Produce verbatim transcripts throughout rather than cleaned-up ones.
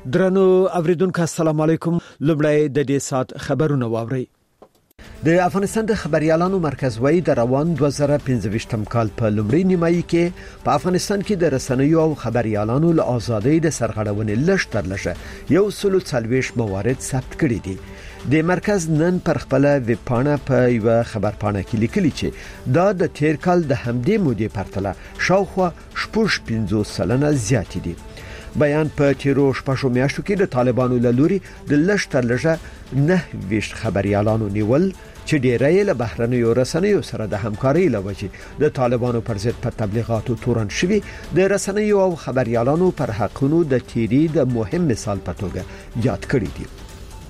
درنو اوریدونکو السلام علیکم. لومړی د دې سات خبرونه واوري. د افغانستان د خبريالانو مرکز وایي د روان دوه زره پنځه کال په لومړۍ نیمایي کې په افغانستان کې د رسنیو او خبريالانو له ازادۍ د سرغړونې لږ تر لږه یو سل څلوېښت موارد ثبت کړي دي. د مرکز نن پر خپل ویب پاڼه په یو خبرپاڼه کې لیکلي چې دا د تیر کال د همدې مودې پرتله شاوخوا شپږ پنځوس سلنه زیات دي. بیان په تیرو شپږو میاشتو کې د طالبانو له لوري د لږ تر لږه نه ویشت خبريالانو نیول چې ډیری له بهرنیو رسنیو سره د همکارۍ لوجې د طالبانو پر ضد په تبلیغاتو تورن شوي د رسنیو او خبريالانو پر حقونو د تیری د مهم مثال په توګه یاد کړی دي.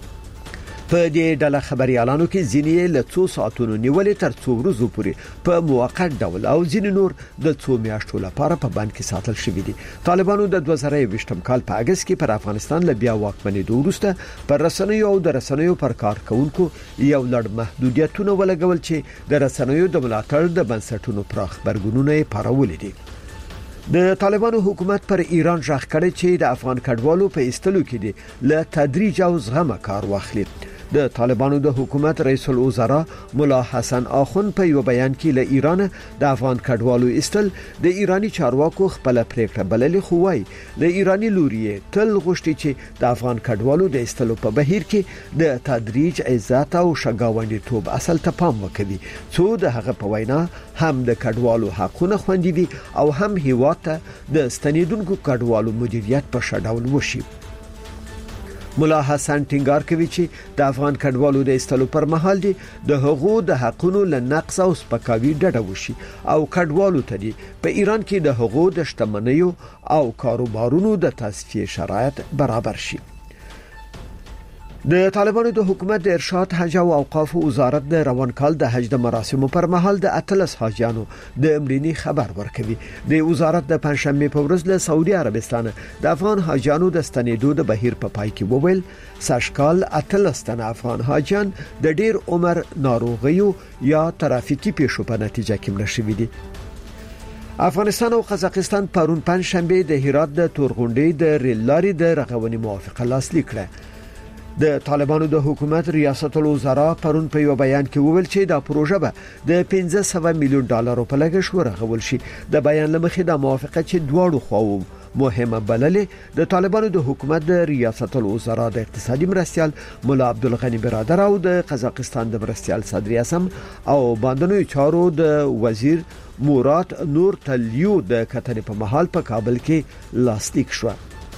په دې ډله خبريالانو کې ځینې له څو ساعتونو نیولې تر څو ورځې پورې په موقت ډول او ځینې نور د څو میاشتو لپاره په بند کې ساتل شوي دي. طالبانو د دوه زره یوویشتم کال په اگست کې پر افغانستان له بیا واکمنېدو وروسته پر رسنیو او د رسنیو پر کارکونکو یو لړ محدودیتونه ولګول چې د رسنیو د ملاتړ د بنسټونو پراخ برګونونه یې پارولې دي. د طالبانو حکومت پر ایران ژغ کړی چې د افغان کډوالو په ایستلو کې دي له تدریج او زغمه کار واخلي. د طالبانو د حکومت رئیس الوزرا مولا حسن آخون په یو بیان کې له ایران د افغان کډوالو ایستل د ایرانی چارواکو خپل پریکړه بللې خو وايي د ایرانی لوري تل غوښتي چې د افغان کډوالو د ایستلو په بهیر کې د تدریج عزت او شګاوندې توب اصل ته پام وکړي څو د هغه په وینا هم د کډوالو حقونه خوندي وي او هم هیواته د ستنیدونکو کډوالو مدیریت په شډول وشي. مولا حسن ټینګار کوي چې د افغان کډوالو د ایستلو پر مهال دي د حقوقو د حقونو له نقص او سپکاوي ډډه وشي او کډوالو ته دي په ایران کې د حقوقو د شتمنیو او کاروبارونو د تصفیه شرایط برابر شي. د طالبانو د حکومت د ارشاد حج او اوقاف وزارت د روان کال د حج د مراسمو پر مهال د اتلس حاجیانو د امرینی خبر ورکوي. د وزارت د پنځشنبه په ورځ له سعودي عربستان د افغان حاجیانو د ستنېدو د بهیر په پای کې وویل ساشکال اتلس تنه افغان حاجیان د ډیر عمر ناروغیو یا ترافیکي پیښو په نتیجه کې مړه شوي دي. افغانستان او قزاقستان پرون پنځشنبه د هرات د تورغونډې د ریل لارې د رغونې موافقه لاسلیک کړه. د طالبانو د حکومت ریاست الوزرا پرون په یو بیان کې وویل چې دا پروژه به د پنځه سوه میلیون ډالر په لګښت ورغول شي. د بیان لمخې د موافقه چې دواړو خواو مهمه بللې د طالبانو د حکومت د ریاست الوزرا د اقتصادي مرستيال مولا عبدالغنی برادر او د قزاقستان د مرستيال صدر اعظم او باندنوي چارو د وزیر مورات نور تلیو د کتنې په محل په کابل کې لاسلیک شو.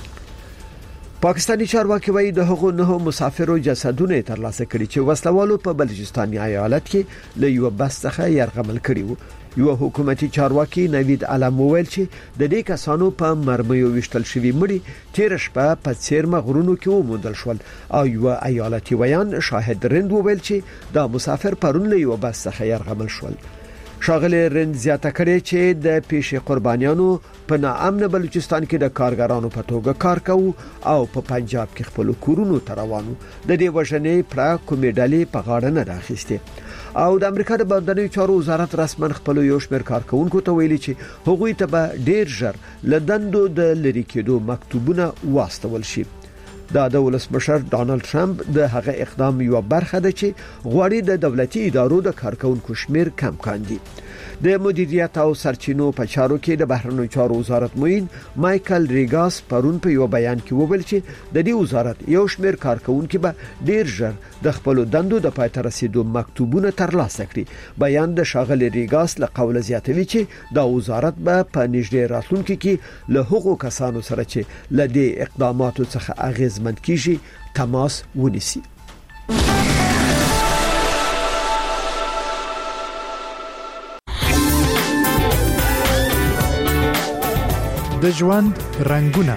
پاکستانی چارواکي وایي د هغو نه مسافرو جسدونه ترلاسه کړي چې وسلوالو په بلوچستان ایالت کې له یو بس څخه يرغمل کړي وو. یو حکومتي چارواکي نوید علم وویل چې د دې کسانو په مرمیو وشتل شوی مړي تیر شپه په څیرمه غرونو کې وموندل شول او یو ایالتي ویان شاهد رند وویل چې دا مسافر پرون له یو بس څخه يرغمل شول. شاغل رند زیاته کړي چې د پیښې قربانیانو په ناامن بلوچستان کې د کارګرانو په توګه کار کوي او په پنجاب کې خپل کورونو ته روانو. د دې وژنې پر کومې ډلې په غاړه نه راخسته او د امریکا د بهرنیو چارو وزارت رسمن خپل یو شمېر کارکونکو ته ویلي چې هغوی ته به ډیر ژر لدندو د لری کېدو مکتوبونه واستول شي. دا د ولسمشر ډانلډ ټرمپ د هغه اقدام یو برخه ده چې غواړي د دولتي ادارو د کارکونکو شمیر کم کاندي. د مدیریت او سرچینو په چارو کې د بهرنیو چارو وزارت موین مایکل ریګاس پرون په یو بیان کې وویل چې د دې وزارت یو شمیر کارکونکو به ډیر ژر د خپل دندو د پای ته رسیدو مکتوبونه ترلاسه کړي. بیان د شاغلي ریګاس له قوله زیاتوي چې دا وزارت به په نږدې راتلونکي کې له هغو کسانو سره چې له دې اقداماتو څخه اغیزمن کیږي تماس ونیسي. د ژوند رنگونه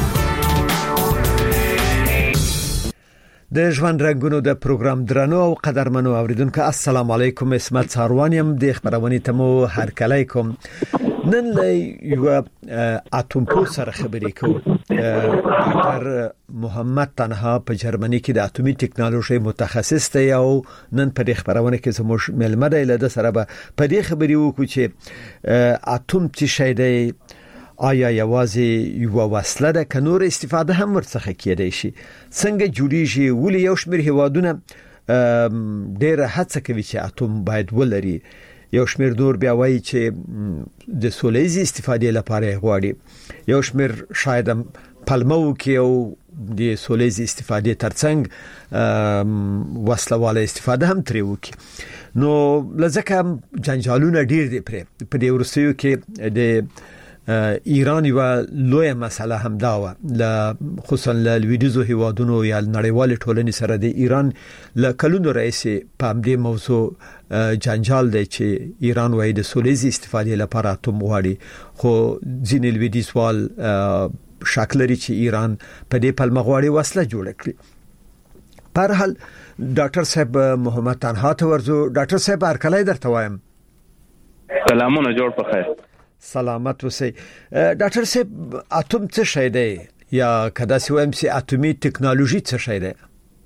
د ژوند رنگونو د پروګرام درنو او قدرمنو اوریدونکو السلام علیکم. اسمت ساروانیم د خبرونه تمو هر کله کوم. نن له یو اتم پور سره خبرې کوم. ډاکټر محمد تنها په جرمني کې د اتومي ټکنالوژي متخصص دی او نن په دې خبرونه کې زموږ ملمه دی له سره به په دې خبرې وکړو چې اتوم څه شی دی آیا یوازې یو وسله ده که نور استفاده هم ورڅخه کېدای شي؟ څنګه جوړیږي؟ ولې یو شمېر هیوادونه ډېره هڅه کوي چې اتوم باید ولري، یو شمېر نور بیا وایي چې د سوله‌ییزې استفادې لپاره غواړي، یو شمېر شاید پلمه وکړي او د سوله‌ییزې استفادې ترڅنګ وسلواله استفاده هم ترې وکړي. نو لږه جنجالونه ډېر دي پرې. په دې وروستیو کې د ایران یو لوی مسله هم دا و، خصوصا له لویدیځو هیوادونو یا نړیوال ټولنې سره د ایران له کلونو راځي په دې موضوع جنجال دی چې ایران وايي د سوله‌ییزې استفادې لپاره اتوم غواړي، خو ځینې لویدیځوال شک لري چې ایران په دې پلمه غواړي وسله جوړه کړي. په هر حال ډاکټر صاحب محمد تنها ته ورځو. ډاکټر صاحب هرکلی درته وایم. سلامونه، جوړ په خیر. سلامت اوسئ. ډاکټر صاحب اتوم څه شی دی، یا کدا سی وایم چې اتومي ټکنالوژي څه شی دی؟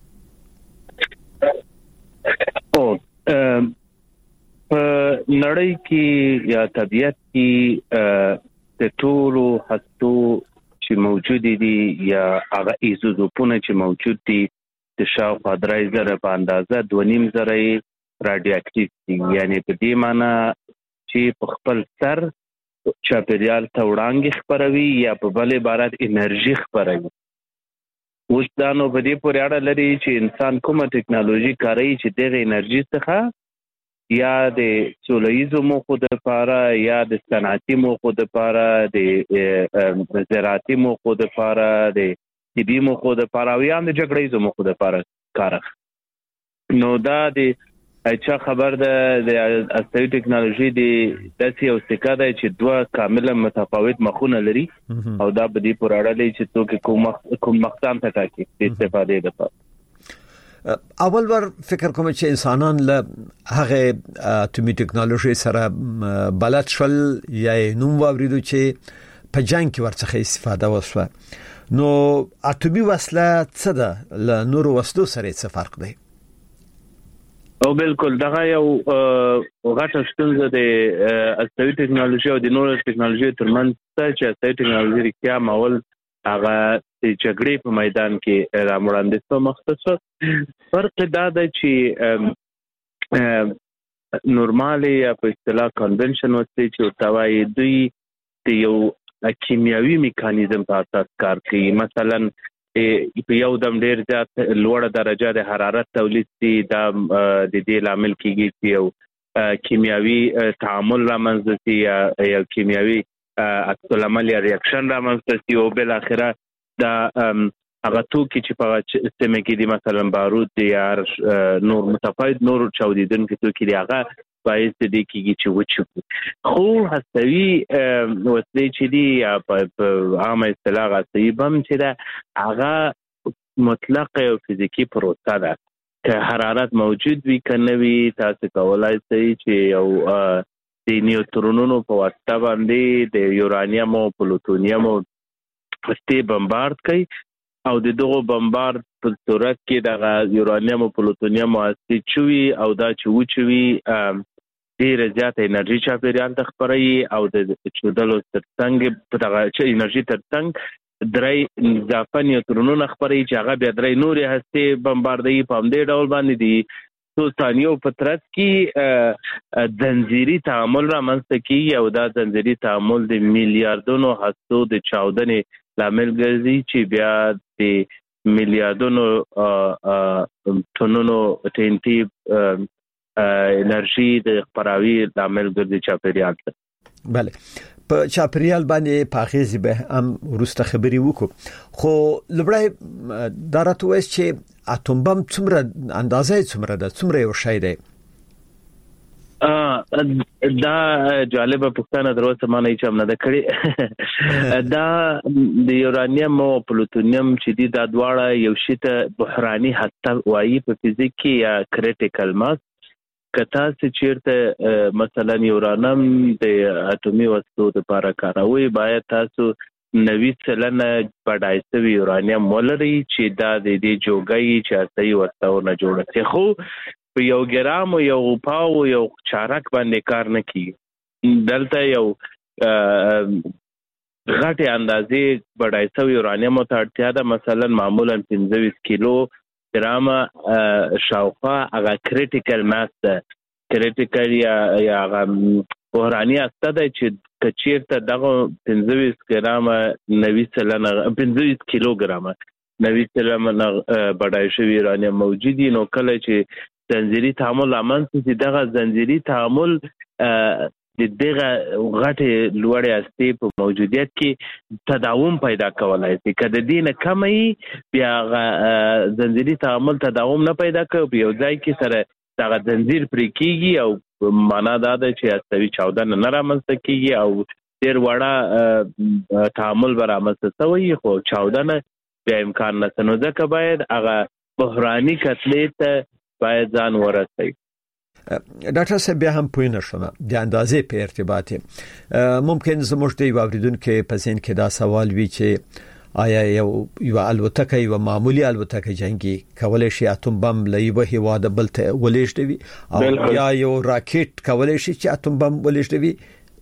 او په نړۍ کې یا طبیعت کې د ټولو هستو چې موجود دي یا هغه ایزوټوپونه چې موجود دي د شاوخوا درې زره په اندازه دوه نیم زره رادیو اکټیو دي. یعنی په دې معنی چې په خپل سر چاپیریال ته وړاندې خپروي یا په بل عبارت انرژي خپروي. اوس دا نو په دې پورې اړه لري چې انسان کومه ټکنالوژي کاروي چې دغه انرژي څخه یا د سوله‌ییزو موخو لپاره یا د صنعتي موخو لپاره د زراعتي موخو لپاره د طبي موخو لپاره او یا د جګړې موخو لپاره کار اخلي. نو دا د اچھا خبر ده د استوي ټکنالوژي د داسې یو څه ده چې دوه کاملا متفاوت مخونه لري او دا په دې پورې اړه لري چې څوک کوم کوم مقام ته ټاکي د استفادې لپاره. اول ور فکر کوم چې انسانان له هغه اتومي ټکنالوژي سره بلد شول یا نوم واوریدو چې په جنگ کې ورڅخه استفاده وشوه. نو اتومي وسله څه ده له نورو وسلو سره څه فرق دی؟ او بالکل دغه یو غټه ستونزه د استوي ټکنالوژي او د نورو ټکنالوژي ترمنځ څه چې استوي ټکنالوژي رښتیا ماول هغه د جګړې په میدان کې را وړاندې شو. مختصر فرق دا دی چې نورمالي یا په اصطلاح کنونشن وسته چې توای دوی د یو کیمیاوي میکانیزم په اساس کار کوي. مثلا په یو دم ډیر زیات لوړه درجه د حرارت تولید دي، دا د دې لامل کیږي چې یو کیمیاوي تعامل رامنځته شي یا یو کیمیاوي عکس العمل یا ریاکشن رامنځته شي او بل اخره دا هغه توکي چې په سیمه کې دي مثلا بارود دي یا نور متفاوت نور چاودیدونکي توکي دي هغه باعث دي کیږي چې وچو. خو هستوي وسلې چې دي یا په عامه اصطلاح هستوي بم چې دا هغه مطلق او فزیکی پروسه ده که حرارت موجود وي کنه وي تاسو کولای شئ چې یو د نیوترونونو په واسطه باندې د یورانیم او پلوتونیم پسته بمبارد کوي او د دغه بمبارد په صورت کې د یورانیم او پلوتونیم واسطه چوي او دا چې وچوي ډیر زیات انرژي چاپیریال ته خپروي او د چودلو ترڅنګ په دغه چې انرژي ترڅنګ درې اضافه نیوترونونه خپروي چې هغه بیا درې نورې هستې بمباردوي. په همدې ډول باندې دي څو ثانیو په ترڅ کې زنجیري تعامل رامنځته کیږي او دا زنجیري تعامل د میلیاردونو هستو د چاودنې لامل ګرځي چې بیا د میلیاردونو ټنونو ټینټي انرژي د خپراوي لامل ګرځي چاپیریال ته. بله په چاپیریال باندې پاخیزي به هم ورسته خبري وکړو. خو لبړای دا راته وایي چې اتوم بم څومره اندازه څومره ده، څومره یو شی دی؟ دا جالبه پوښتنه دروازه ما نه چم نه ده کړې. دا د یورانیم او پلوتونیم چې دي دا دواړه یو شی ته بحراني هسته وایي په فزیک کې یا کریټیکل ماس. کتا چې چیرته مثلا یورانیم د اټومي وسلو لپاره کاروي باید تاسو نوي سلنه پډای سوي یورانیم ولري چې دا د دې جوګي چې اساسي وسلو نه جوړه شي. خو په یو ګرام او یو پاو یو چارک باندې کار نه کوي. دلته یو غټه اندازې بډای شوی یورانیم ته اړتیا ده. مثلا معمولا پنځه ویشت کیلو ګرام شاوخوا هغه کریټیکل ماس ده، کریټیکل یا یا هغه بحراني استه ده چې کچیرته دغه پنځه ویشت ګرام نوي سلنه پنځه ویشت کیلو ګرام نوي سلنه بډای شوی یورانیم موجود دي، نو کله چې زنجیري تعامل رامنځته شي دغه زنجیري تعامل د دغه غټې لوړې هستې په موجودیت کې تداوم پیدا کولای شي. که د دې نه کم وي بیا هغه زنجیري تعامل تداوم نه پیدا کوي، په یو ځای کې سره دغه زنجیر پرې کېږي او معنا دا ده چې هستوي چاودنه نه رامنځته کېږي او ډېر وړه تعامل به رامنځته شوی خو چاودنه بیا امکان نشته. نو ځکه باید هغه بحراني کتلې ته باید ځان ورسوي. ډاکټر صاحب بیا هم پوه نه شوم د اندازې په ارتباط ممکن زموږ د یو اوریدونکو په ذهن کې دا سوال وي چې آیا یو یو الوتکه یو معمولی الوتکه جنگي کولای شي اتم بم لې به هوا د بلته ولېشتوي او یا یو راکټ کولای شي چې اتم بم ولېشتوي؟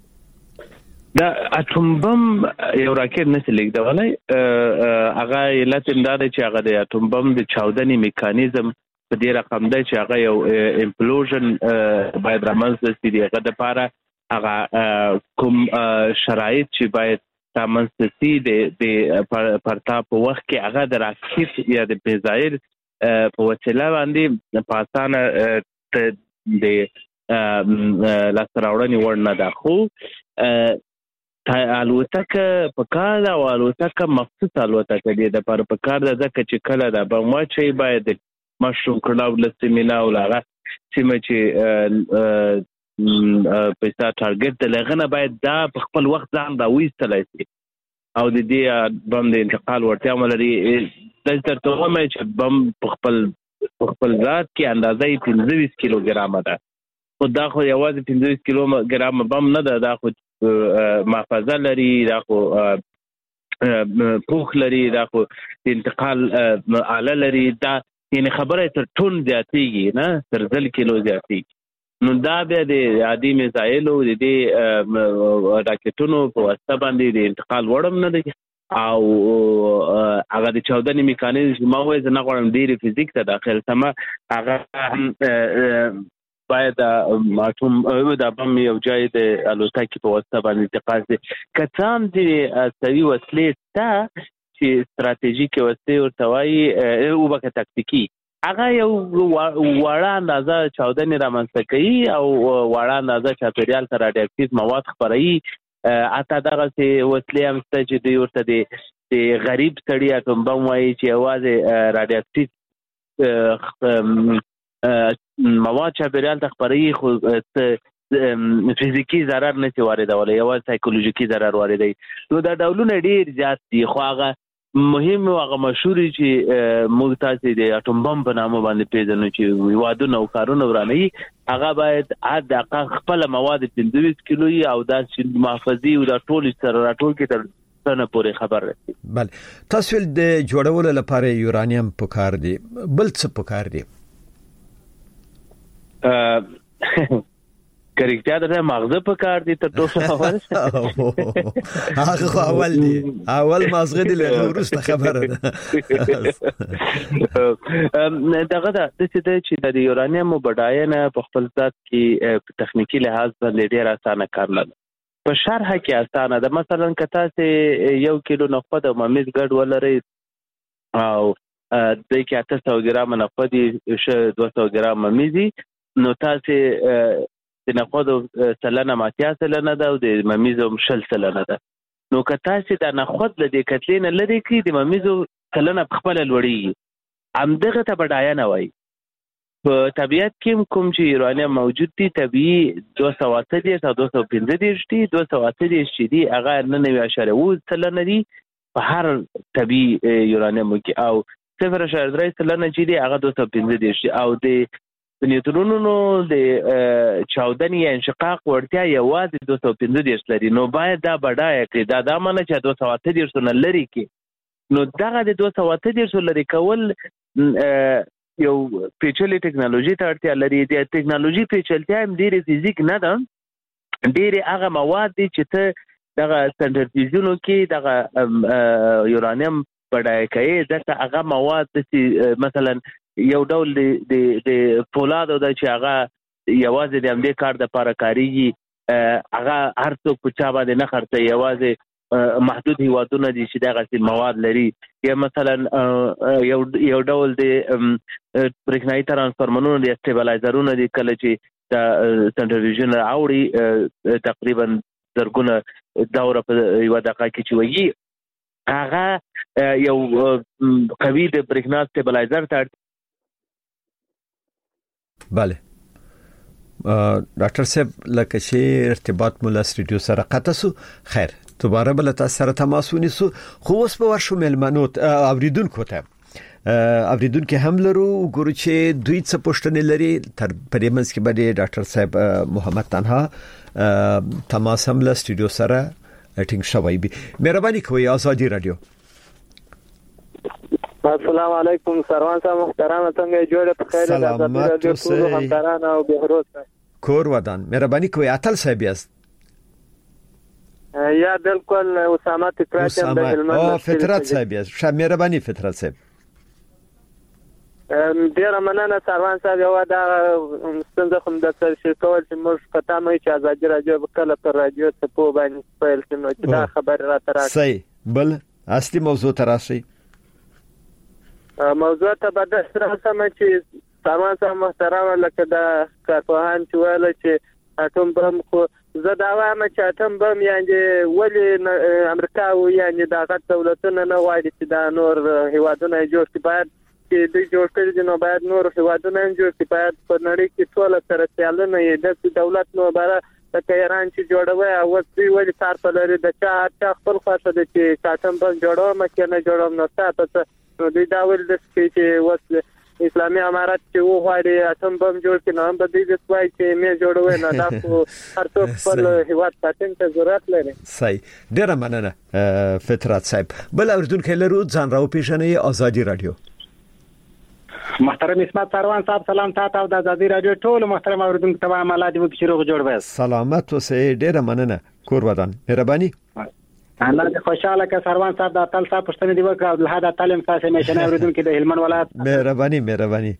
دا اتم بم یو راکټ نه لیکدولای، هغه علت دا ده چې هغه د اتم بم د چاودنې میکانیزم په دې رقم دی چې هغه یو امپلوژن باید رامنځته شي. دغه لپاره هغه کوم شرایط چې باید رامنځته شي د پرتا په وخت کې هغه د راکټ یا د میزایل په وسیله باندې په اسانه د لاسته راوړنې وړ نه ده. خو الوتکه په کار ده او الوتکه مخصوص الوتکه دی د پر په کار ده ځکه چې کله د بم واچي باید مشروع کړهو لسمینا او لاغه سیمه چې پیسا ټارګټ د لغنه باید دا په خپل وخت ځان دا وېستلای شي او د دې بم د انتقال ورتیا ملري د ترته مې چې بم په خپل خپل ذات کې اندازې پنځه ویشت کیلو ګرام ده. خو دا خو یوازې پنځه ویشت کیلو ګرام بم نه ده، دا خو محفظه لري، دا خو پوخ لري، دا خو انتقال آله لري، دا یعنی خبره تر ټون زیاتېږي نه تر ځل کیلو زیاتېږي. نو دا بیا د عادي میزایلو د دې راکټونو په واسطه باندې د انتقال وړم نه دی او هغه د چاودنې میکانیزم ما وایي زه نه غواړم ډېرې فزیک ته داخل سم، هغه باید ماتوم د بم یو ځای د الوتکې په واسطه باندې انتقال شي. که څه هم د عسکري وسلې شته چې ستراتیژیک وسلې ورته وایي او بکه تکتیکي، هغه یو وړه اندازه چاودنې رامنځته کوي او وړه اندازه چاپیریال ته راډیواکټیو مواد خپروي. حتی دغسې وسلې هم شته چې دوی ورته د غریب سړي اتم بم وایي چې یوازې راډیواکټیو مواد چاپیریال ته خپروي خو فزیکی ضرر نه شي واردولی، یوازې سایکولوژیکي ضرر واردوي. نو دا ډولونه ډېر زیات دي، خو هغه مهم او هغه مشهور چې موږ تاسې د اټوم بم په نامه باندې پیژنو چې هیوادونه او کارونه ورانوي، هغه باید حداقل خپله مواد پنځه ویشت کیلو وي او دا چې محفظې او دا ټول سره راټول کړي تر څنه پورې خبر رسي. بله، تاسو د جوړولو لپاره یورانیم پکار دی، بل څه پکار دی؟ کریکټیا د مغزه په کار دي تر ټولو اول هغه خو اول دی، اول مغزه دی له ورسته خبره ده. دغه د چې د یورانیم بډاینه په خپل ذات کې په تخنیکی لحاظ باندې ډیر اسانه کار نه ده، په شرح کې اسانه ده. مثلا کته سه یو کیلو نخود او ممیز ګډ ولري او د کې اته سوه ګرام نخود شه دوه سوه ګرام ممیزي، نو تاسو د نخود سلنه ماتیا سلنه ده او د ممیزو شل سلنه ده. نو که تاسو د نخود له دې کتلې نه لري کې د ممیزو سلنه په خپل لوړي همدغه ته بډایه نه وای. په طبیعت کې کوم چې یورانیم موجود دي طبيعي دوه سوه اته دېرش او دوه سوه پنځه دېرش دي، دوه سوه اته دېرش چې دي هغه نهه نوي اعشاریه اووه سلنه دي په هر طبيعي یورانیم کې، او صفر اعشاریه درې سلنه چې دي هغه دوه سوه پنځه دېرش دي. او د د نیوترونونو د چاودنې یا انشقاق وړتیا یوازې دوه سوه پنځه دېرش لري، نو باید دا بډایه کړي. دا دا معنی چې دوه سوه اته دېرش نه لري کې، نو دغه د دوه سوه اته دېرش لري کول یو پیچلې ټکنالوژي ته اړتیا لري. د ټکنالوژي پیچلتیا هم ډېرې فزیک نه ده، ډېرې هغه مواد دي چې ته دغه سنټریفیوژونو کې دغه یورانیم بډای کوي دغه هغه مواد چې مثلا یو ډول د د فولاد د چې هغه یوازې د امدې کار د لپاره کاریږي هغه هر څوک په چا باندې نه خرڅي یوازې محدود هیوادونه دي چې دغه مواد لري یا مثلا یو یو ډول د برېښنايي ترانسفارمرونو د استیبلایزرونو دي کله چې د سنټریفیوژن راوړي تقریبا زرګونه دوره په یو دقیقه کې چې وایي هغه یو قوي د برېښنا استیبلایزر ته بله ډاکټر صاحب لکه چې ارتباط مولا سټډیو سره قطع سو خیر دوباره بل تاسو سره تماس ونیسو خو اوس په ورشو ملمنو اوریدونکو ته اوریدونکو هم لرو ګورو چې دوی څه پوښتنې لري تر پریمنس کې باندې ډاکټر صاحب محمد تنها تماس هم له سټډیو سره اټینګ شوی بي مهرباني کوئ آزادی رادیو السلام علیکم سروان صاحب محترم څنګه جوړه په خیر د آزادی رادیو ټول همکاران او بهروز کور ودان مهرباني کوئ اتل صاحب یاست یا بالکل اسامه فطرت هم د هلمند او فطرت صاحب یاست شه مهرباني فطرت صاحب ډیر مننه سروان صاحب یو دا څنګه کوم د ترشي کول چې موږ پتا مې چې آزادی رادیو کله پر رادیو ته په باندې فایل کې نو چې دا خبر را تراشه صحیح بل اصلي موضوع تراشي موضوع ته بده سره سم چې سروان صاحب محترم لکه دا کارپوهان چې ویل چې اټوم بم خو زه دا وایم چې اټوم بم یعنی ولی امریکا او یعنی دغه دولتونه نه غواړي چې دا نور هیوادونه جوړ کړي باید چې دوی جوړ کړي دي نو باید نور هیوادونه جوړ کړي باید په نړۍ کې ټول سره سیالونه یې د دولت نو بره د ایران چې جوړوي او دوی ولی کار په لري د چا چا خپل خاصه دي چې اټوم بم جوړوم کې نه جوړوم نو تاسو نو دوی دا ول د چې وس اسلامي امارات چې و غواړي اټوم بم جوړ کړي نو هم د دې د وای چې مې جوړوي نه دا خو هر څوک خپل هیواد ساتنه ته ضرورت لري صحیح ډیر مننه فطرت صاحب بل اوردونکو لرو ځان راو پیژنې آزادی رادیو محترم اسمت سروان صاحب سلام تاسو د آزادی رادیو ټول محترم اوردونکو ته عمله دی چې روغ جوړ وای سلامت اوسه ډیر مننه کور ودان مهرباني الله دې خوشاله که سروان صاحب د تل صاحب پښتنې دی وکړه د هدا تعلیم تاسو میشنه اوریدونکو د هلمند ولایت مهرباني مهرباني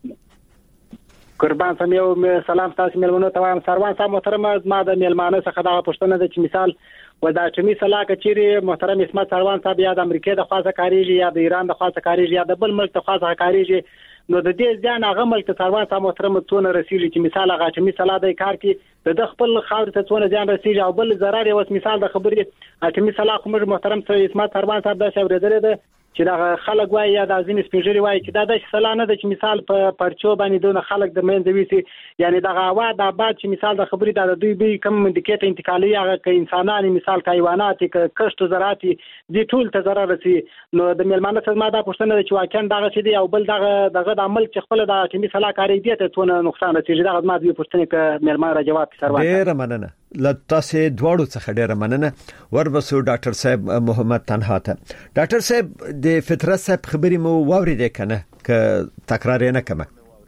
قربان سم یو سلام تاسو ملمنو ته وایم سروان صاحب محترم ما د ملمانه څخه دا پښتنه د چې مثال و دا چې مثال کچيري محترم اسمت سروان صاحب یا د امریکا د خاصه کاریږي یا د ایران د خاصه کاریږي یا د بل ملک د خاصه کاریږي نو د دې ځان هغه ملک ته سروان صاحب محترم څونه رسیدي چې مثال هغه چې مثال د کار کې د خپل خاور ته څونه ځان رسیدي او بل zarar یو مثال د خبرې چې مثال کوم محترم اسمت سروان صاحب د شاور درې چې دا خلک وایي یا د ازین سپیشلی وایي چې دا د سلانه د چې مثال په پرچو باندې دونه خلک د منځوي سي یعنی د غوا د بعد چې مثال د خبرې د دوی به کم منډیکټ انتقالي هغه ک انسانان مثال حیوانات ک کشت زراعتي دي ټول ته zarar رسي نو د ملمانه څخه ما دا پوښتنه چې واقعا دغه چې دی او بل دغه دغه د عمل چې خپل د چې مثال کاری دی ته څونه نقصان رسیږي دغه ما دې پوښتنه ک ملمانه را جواب سروان ډیر مننه لتاسه دواړو څخه ډیره مننه وربسو ډاکټر صاحب محمد تنها ته ډاکټر صاحب د فطرت صاحب خبري مو واوریده کنه ک تکرار نه کمه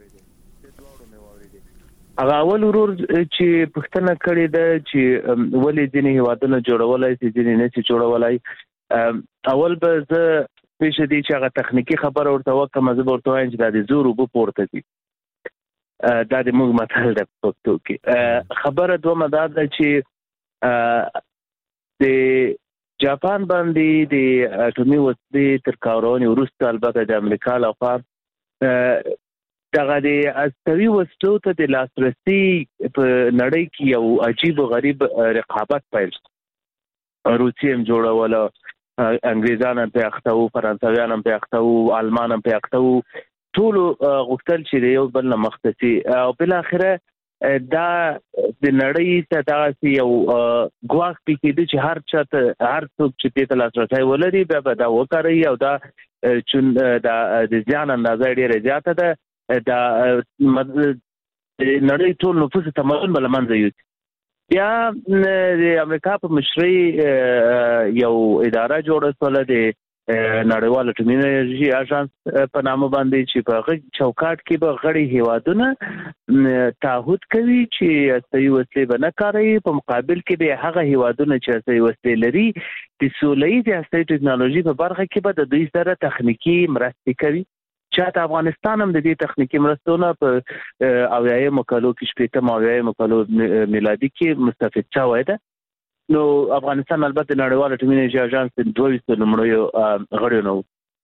هغه اول ورور چې پښتنه کړی د چې ولې ځینې هیوادونه جوړولای شي ځینې نه شي جوړولای اول به زه پېښ دي چې هغه تخنیکی خبر ورته وکم زه ورته وایم چې د زور وب پورته دي دا د موږ متل د پښتو کې خبره دوه مدار ده چې د جاپان باندې د اټومي وسلې تر کارونې وروسته البته د امریکا لخوا دغه د استوي وسلو ته د لاسرسي په نړۍ کې یو عجیب او غریب رقابت پیل روسیه هم جوړوله انګریزان په اختو فرانسویان په اختو آلمان په اختو ټول غوښتل چې یو بل نه مختصي او بل اخره دا د نړۍ ته دا یو غواخ پکې د هر چاته هر څوک چې د لاسرسي ولري به دا وکړي او دا چې دا د ځان اندازه ډیره زیاته ده دا نړۍ ټول نفوس تمدن بل منځ یو بیا د امریکا په مشرۍ یو اداره جوړه شوه د نړیوال اټومي انرژي اژانس په نامه باندې چې په هغه چوکاټ کې به غړي هیوادونه تعهد کوي چې استوي وسلې به نه کاروي، په مقابل کې به هغه هیوادونه چې استوي وسلې لري د سوله‌ییز استوي ټکنالوژي په برخه کې به د دوی سره تخنیکی مرستې کوي. چې افغانستان هم د دې تخنیکی مرستونه په اویایم کالو کې شپږم اویایم کالو میلادي کې مستفید شوی ده. نو افغانستان البته نړیوال اټومي انرژي اژانس د دوه ویشت نمبرو غړی نو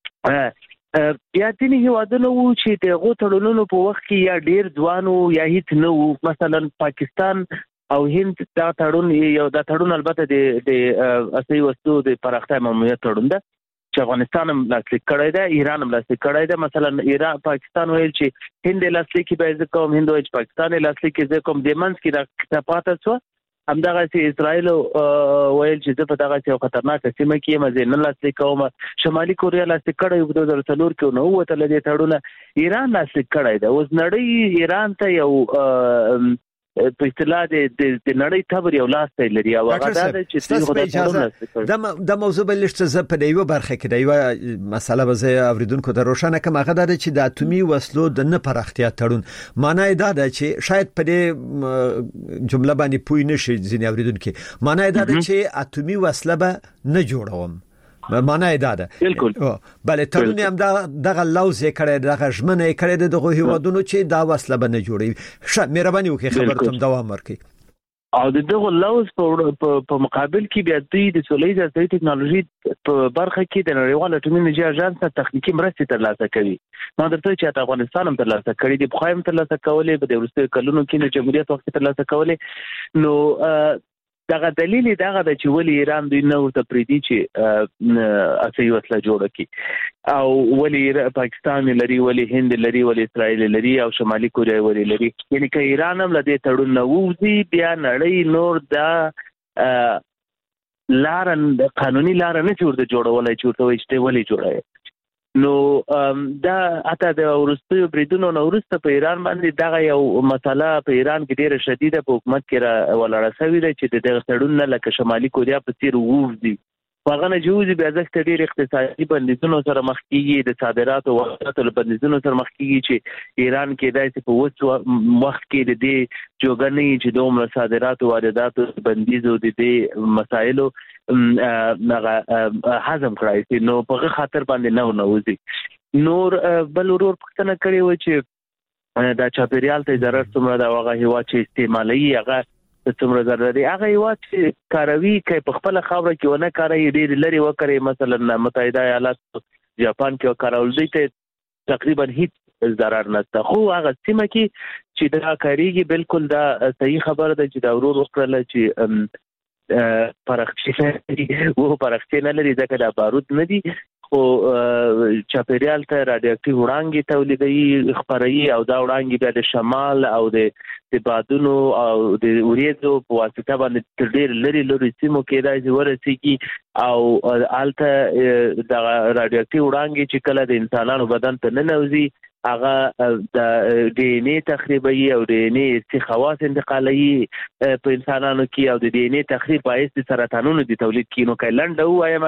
بیا ځینې هیوادونه وو چې د هغو تړونونو په وخت کې یا ډیر ځوان وو یا هیڅ نه وو. مثلا پاکستان او هند دا تړون یو دا تړون البته د د اصلي وسلو د پراختیا ماموریت تړون ده چې افغانستان هم لاسلیک کړی ده، ایران هم لاسلیک کړی ده. مثلا ایران پاکستان ویل چې هند لاسلیک به زه کوم، هند ویل چې پاکستان لاسلیک زه کوم، د منځ کې دا پاتې شو. همدغه چې اسرائیل ویل چې زه په دغه یو خطرناک سیمه کې یم، زه نه لاسلیک کوم. شمالي کوریا لاسلیک کړی و په دوه زره څلور کې، نو وته لدې تړونه ایران لاسلیک کړی ده. اوس نړۍ ایران ته یو په اصطلاح د د نړۍ تبر یو لاس ته لري او هغه دا چې څه د د موضوع بل څه ز په دیو برخه کې دیو مسله به زه اوریدونکو ته روښانه کوم. هغه دا چې د اتومي وسلو د نه پراختیا تړون معنی دا ده چې شاید په دې جمله باندې پوی نشي ځینې اوریدونکو. معنی دا ده چې اتومي وسله به نه جوړوم، معنی دا ده. بالکل بله تړون هم دا دغه لوز کړي، دغه ژمنه کړي دغه هیوادونو چې دا وسله به نه جوړي. ښه مهرباني وکړئ خبر تم دوام ورکړئ. او د دغه لوز په مقابل کې بیا د سوله‌ییز استوي ټکنالوژي په برخه کې د نړیوال اټومي انرژي اژانس تخنیکی مرستې ترلاسه کوي. ما درته چې افغانستان هم ترلاسه کړي دي، خو هم ترلاسه کولې په د وروستیو کلونو کې د جمهوریت وخت ترلاسه کولې. نو دغه دلیل دغه د چې ولی ایران دوی نه ورته پریدي چې اصلي وسله جوړه کړي، او ولی پاکستان لري، ولی هند لري، ولی اسرائیل لري، او شمالي کوریا ولی لري. یعنی که ایران هم لدې تړون نه ووځي بیا نړۍ نور دا لارن قانوني لار نه جوړ جوړولای چې ورته وایي چې ولی جوړه. نو دا اته د ورستیو بریدونو نو ورسته په ایران باندې دغه یو مسله په ایران کې ډیره شدیده په حکومت کې را ولاړه شوې ده چې د تړون نه لکه شمالي کوریا په څیر ووځي. هغه نه جوړي بیا ځکه ډیر اقتصادي بندیزونو سره مخ کیږي، د صادراتو او وارداتو بندیزونو سره مخ کیږي چې ایران کې داسې په وڅ وخت کې د دې جوګنې چې دومره صادراتو او وارداتو بندیزو د دې مسایلو نغه حزم کړای شي. نو په خاطر باندې نه ونوځي. نور بل ورور پښتنه کړی و چې دا چاپیریال ته ضرر څومره دا هغه هوا چې استعمالي هغه څومره ضرر دی، هغه هوا چې کاروي کې په خپل خاوره کې ونه کاروي، ډیر لري وکړي. مثلا متحده ایالات جاپان کې کارول دي ته تقریبا هیڅ ضرر نشته، خو هغه سیمه کې چې دا کاریږي بالکل دا صحیح خبره ده چې دا ورور وکړل چې پرختي وو پرختي نه لري ځکه دا بارود نه دي، خو چاپیریال ته رادیواکټیو وړانګې تولیدوي خپروي، او دا وړانګې بیا د شمال او د د بادونو او د وریځو په واسطه باندې ډېر لري لري سیمو کې راځي ورسېږي، او الته د رادیواکټیو وړانګې چې کله د انسانانو بدن ته ننوځي هغه د ډي ان اي تخریبوي او ډي ان اي خواص انتقالوي په انسانانو کې، او د ډي ان اي تخریب باعث د سرطانونو د تولید کې. نو کله وایم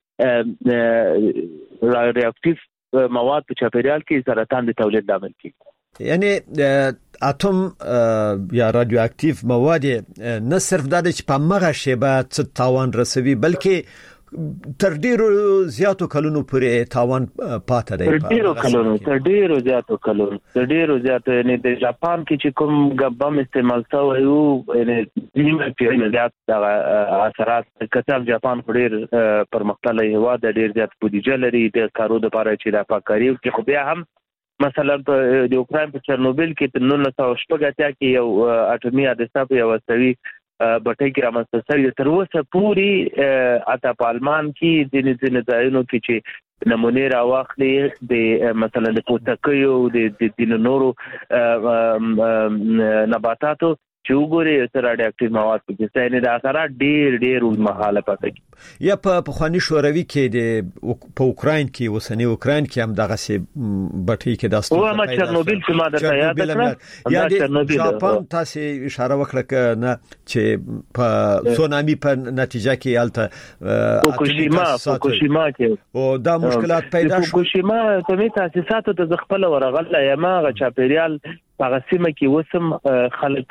رادیواکټیو مواد په چاپیریال کې سرطان د تولید لامل کیږي. یعنی اتم یا رادیواکټیو مواد نه صرف د چې په مغه شیبه څه تاوان رسوي بلکې تر ډیرو زیاتو کلونو پورې تاوان پاتې دی. تر ډیرو کلونو تر ډیرو زیاتو کلونو تر ډیرو زیاتو نه د جاپان کې چې کوم غبم استعمال شوی وو نه نیمه پیړۍ زیات د اثرات کتاب جاپان ډیر پرمختللی هوا د ډیر زیات بودیجه لري د کارو لپاره چې د پاکاریو کې خو بیا هم مثلا په د اوکراین په چرنوبیل کې په نولس سوه شپږ اتیا کې یو اټومي حادثه په یو وسوي بټۍ کې رامنځته شوې. تر اوسه پورې اته په آلمان کې ځینې ځینې ځایونو کې چې نمونې راواخلي د مثلا د پوتکیو د د نورو نباتاتو چې وګوري چې راډیو اکټیو مواد پکې څه نه د اثرات ډیر ډیر ولمحاله پاتې یا په پخوانی شوروي کې د په اوکراین کې وسنی اوکراین کې هم دغه سي بټي کې داستو او ما چرنوبیل چې ما درته یاد کړم یا د جاپان تاسو اشاره وکړه نه چې په سونامي په نتیجه کې الته فوکوشیما فوکوشیما کې او دا مشکلات پیدا شو فوکوشیما ته تاسیساتو د خپل ورغله یما غ چاپیریال په سیمه کې وسم خلک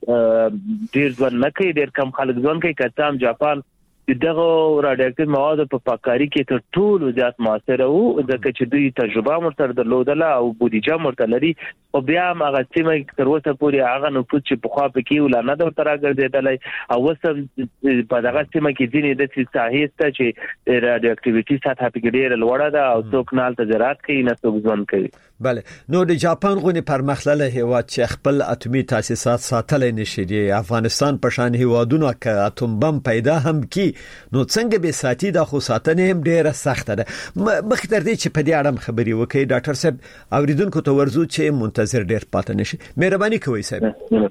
ډیر ځوان نه کوي ډیر کم خلک ځوان کوي کتام جاپان دغه راډیواکټیو مواد په پاکاری کې تر ټولو زیات موثر وو ځکه چې دوی تجربه مرتر درلودله او بودیجه مرتر لري او بیا هغه سیمه تر اوسه پورې هغه نفوذ چې په خوا پکې ولانه د تر راګرځیدلای او وسه په دغه سیمه کې ځینې د ساحې ته چې راډیواکټیویټي سطح پکې ډیره لوړه ده او څوک نال تجارت کوي نه څوک ځوان کوي. بله نو د جاپان غونې پرمختللي هیواد چې خپل اتومي تاسیسات ساتلای نشي دی افغانستان په شان هیوادونو کې اتوم بم پیدا هم کی نو څنګه به ساتي د خو ساتنه هم ډیره سخته ده. مخ تر دې چې په دې اړه خبري وکړي ډاکټر صاحب اوریدونکو ته ورزو چې منتظر ډیر پاتې نشي. مهرباني کوئ صاحب.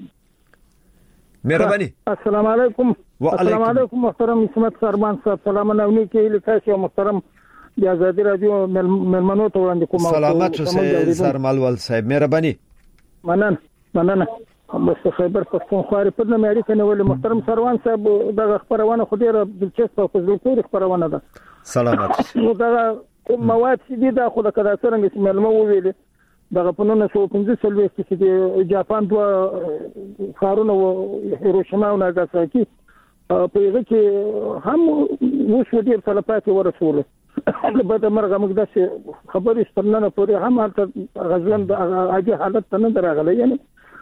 مهرباني. السلام علیکم. السلام علیکم محترم اسمت سرمان صاحب سلام نوونی کې لکه چې محترم د آزادی رادیو ملمنو ته وړاندې کوم. سلامت اوسئ سرمالول صاحب مهرباني. مننه مننه بس خیبر پښتونخوا په نوم اړیکه نیولې محترم سروان صاحب دغه خبرونه خو ډیره دلچسپه او فزیکي خبرونه ده. سلامت. نو دا مواد چې دا خو د کدا څنګه چې ملمو ویل دغه په نن څو پنځه سلوي کې د جاپان دوه خارونه هیروشیما او ناګاساکي په هغه کې هم وشو ډیر تلپاتې ورسول البته مرګ موږ د خبرې ستنه پورې هم حالت غزلن د عادي حالت ته نه درغله یعنی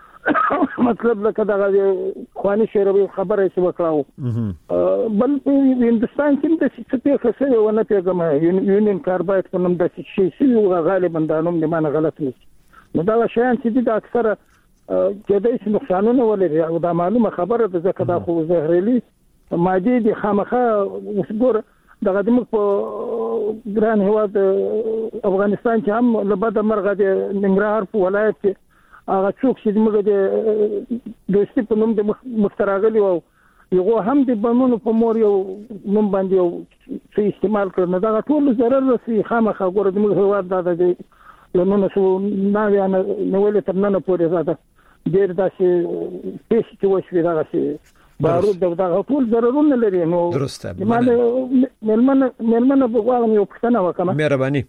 مطلب لکه دا خواني شعر خبره چې وکړو بل په هندستان کې د څه څه څه ونه پیغام یونین کاربایت په نوم د شي شي او غالبا د نوم د معنی غلط نشي نو دا شیان چې د اکثره کېدای شي نقصانونه ولري او دا معلومه خبره ده ځکه دا خو زهريلي ماده دي خامخه وسګور دغه د موږ په ګران هیواد افغانستان کې هم لبد مرغه د ننګرهار په ولایت کې هغه څوک چې موږ د دوستي په نوم د مختراغلي او یو هم د بمونو په مور یو نوم باندې یو څه استعمال کړنه دا ټول ضرر رسي خامخه ګور د موږ هیواد د لنونه شو نه یا نه ولې تر نن پورې زده ډیر داسې پیش چې وشوي دا شي بارود دا ټول ضررونه لري نو درسته ملمنه ملمنه بغواړم یو پښتنه وکم. مهرباني.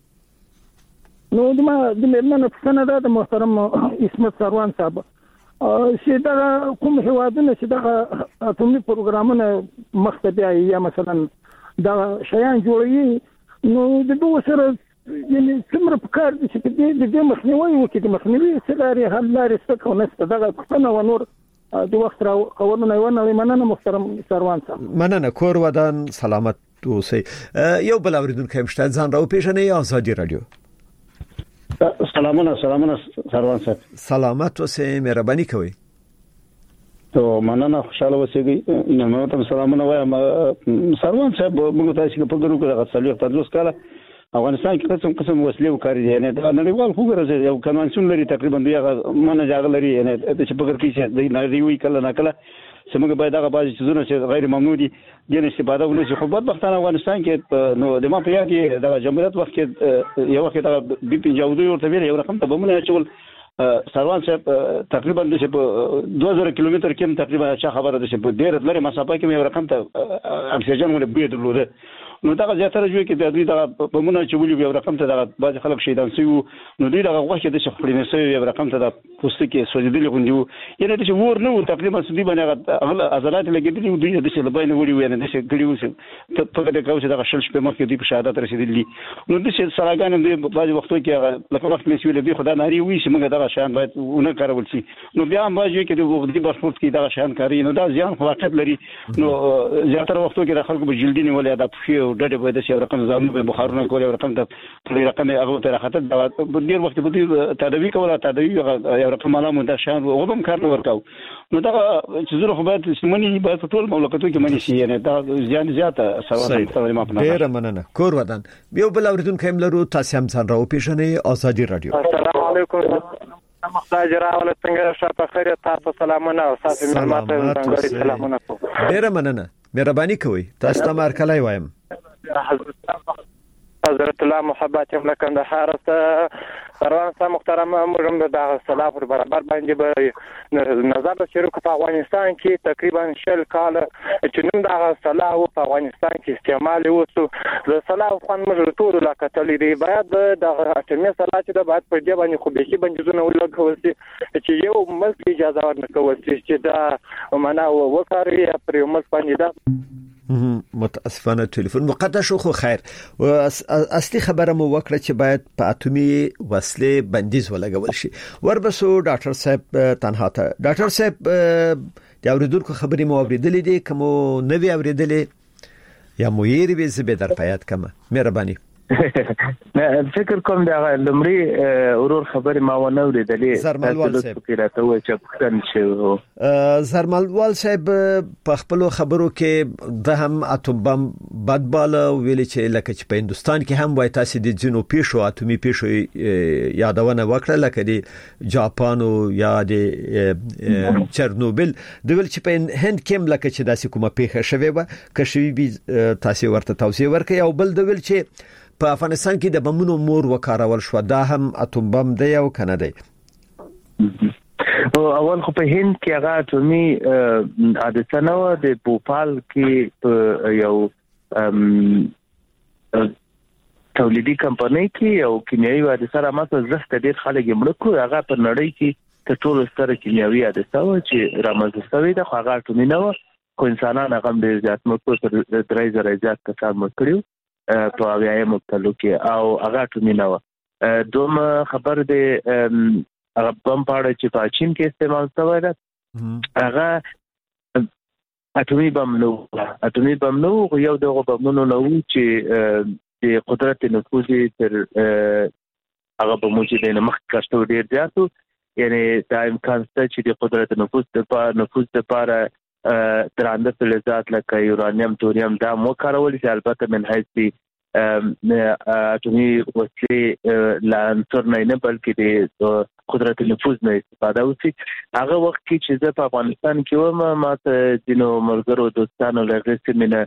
نو د ما د ملمنه پښتنه د محترم اسمت سروان صاحب چې دا کوم هیوادونه چې دا اتومي پروګرامونه مختبه یا مثلا دا شیان جوړي نو د دوه سره یعنی څومره پکار دي چې د دې مخنیوي وکړي د مخنیوي سره حل لارې څه کو نشته دا پښتنه و نور د وخت را قوانونه ونه مننه محترم سروان صاحب. مننه کور ودان سلامت اوسئ. یو بل اوریدونکو مشته ځان راو پیژنې آزادی رادیو. سلامونه سلامونه سروان صاحب. سلامت اوسئ مهرباني کوئ. ته مننه خوشاله اوسئ نو ته سلامونه وایم سروان صاحب موږ تاسو په ګورو کې غوښتل تاسو کله افغانستان کې قسم قسم وسلې وکړي دي نه دا نړیوال خو ګرځي یو کنوانسیون لري تقریبا دغه منه جاغ لري نه چې په ګر کې چې د نړیوي کله نه کله سمګه باید هغه بعضی چیزونه چې غیر ممنوع دي د استفاده ونشي خو بدبختانه افغانستان کې نو د ما په یاد کې د جمهوریت وخت کې یو وخت د بي پي جاودي ورته ویل یو رقم ته بمونه چول سروان صاحب تقریبا د دوه زره کیلومتر کې تقریبا چا خبره ده چې په ډېر لري مسافه کې یو رقم ته اکسیجن ولې بیا درلوده نو دا زیاتره جوړ کې د دوی د بمونه چولې یو رقم ته د بعض خلک شهیدان شوی نو دوی دغه وخت د شخړې نه یو رقم ته د پوسټ کې سوځیدل غونډي یعنی چې ور نه تقریبا سدي باندې هغه عضلات لګیدلي دوی د څه لباینه وړي ویني د څه غړي وسه په دې کاوه چې د شل شپه مخکې دوی په شهادت رسیدلی نو د څه سراګان د بعض وختو کې لکه وخت مې سویل دوی خدای ناری وي چې موږ دغه شان باید ونه کارول شي نو بیا هم باید کې د وګړي باسپورت کې دغه شان کاری نو دا ځان واقعیت لري نو زیاتره وختو کې د خلکو په جلدینی ولې د فخي او ډډه باید چې رقم ځانو په بخارونه کول یو رقم ته په رقم هغه ته راخته د ډیر وخت په دې تدوی کوله تدوی یو رقم علامه د شان وبم کار ورکاو نو دا چې زه خو باید سیمونی باید په ټول مملکتو کې منی شي نه دا ځان زیاته سوال ته ما پناه ډیر مننه کور ودان یو بل اوریدونکو هم لرو تاسو هم ځان راو پیژنې آزادی رادیو. السلام علیکم محتاج راول څنګه شاته خیر تاسو سلامونه او تاسو ملماته څنګه سلامونه ډیر مننه مهرباني کوئ تاسو ته مرکلای وایم حضرت الله محبت هم کندهار ته سروان صاحب محترم موږ د صلاح پر برابر باندې به نظر شروع په افغانستان کې تقریبا شل کال چې نن د صلاح په افغانستان کې استعمال وسو د صلاح خوان موږ ټول لا کتلې دی باید د اټمي صلاح چې د بعد په دې باندې خو به شي بنځونه ولګول شي چې یو ملک اجازه ورنکول شي چې دا معنا وکړي پر یو ملک باندې دا متاسفانه ټلیفون مقطع شو خو خیر اصلي خبره مو وکړه چې باید په اتمی وسلې بندیز ولګول شي وربسو ډاکټر صاحب تنها ته ډاکټر صاحب د اوریدونکو خبرې مو اوریدلې دي کوم نوې اوریدلې یا مو یې به زه به در پياد کما مهرباني فکر کوم دا لمړی ورور خبرې ما ونه اوریدلې زرملوال صاحب راته و چې پښتن شو زرملوال صاحب په خپل خبرو کې د هم اتوم بم بدباله ویل چې لکه چې په هندستان کې هم وای تاسو د جنو پیښو اتومي پیښو یادونه وکړه لکه د جاپان او یا د چرنوبل د ویل چې په هند کې لکه چې داسې کومه پیښه شوه و کښوی به تاسو ورته توضیح ورکړئ او بل د ویل چې په افغانستان کې د بمونو مور وکارول شو دا هم اتوم بم دی او کنه دی او اول خو په هند کې هغه اتومي حادثه نه و د بوپال کې یو تولیدي کمپنۍ کې یو کیمیاوي حادثه رامنځته زښت ډیر خلک مړ کړو هغه په نړۍ کې تر ټولو ستره کیمیاوي حادثه و چې رامنځته شوې ده خو هغه اتومي نه و خو انسانان هغه ډیر زیات مړ کړو تر درې زره زیات کسان مړ کړو په اویایم مبتلو کې او هغه ټومي نه و دوم خبر دی هغه بم پاړه چې په چین کې استعمال شوی دی هغه اټومي بم نو اټومي بم نو یو دغه بمونو نو چې د قدرت نفوذ تر هغه به موجوده نه مخ کاستو ډیر زیاتو یعنی دا امکان شته چې د قدرت نفوذ د نفوذ لپاره درانده فلزات لکه یورانیم توریم دا مو کارول چې البته من حیث اټومي وسلې لانتر نه نه بلکې د قدرت نفوذ نه استفاده وشي هغه وخت کې چې د افغانستان کې و ما ته دینو مرګرو دوستانو لږه سیمه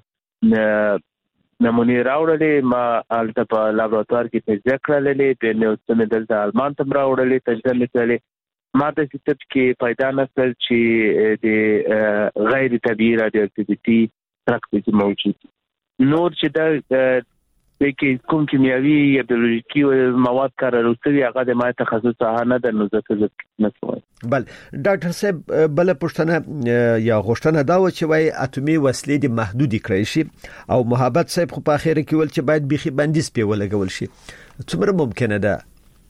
نمونه راوړلې ما البته په لابراتوار کې تجزیه کړلې په نو سمې دلته المان ته راوړلې تجزیه کړلې ما د سیستم کې پیدا نسل چې د غیر طبيعي رادیو اکټیویټي ترکیب موجود نور چې د کې کوم کیمیاوي یا بیولوژیکي مواد کارول شوی هغه د ما تخصص څخه نه د نوزته نسوي بل ډاکټر صاحب بل پښتنه یا غوښتنه دا و چې وای اتومي وسلې د محدودي کړی شي او محبت صاحب خو په اخر کې ول چې باید بيخي بندیز په ولګول شي څومره ممکنه ده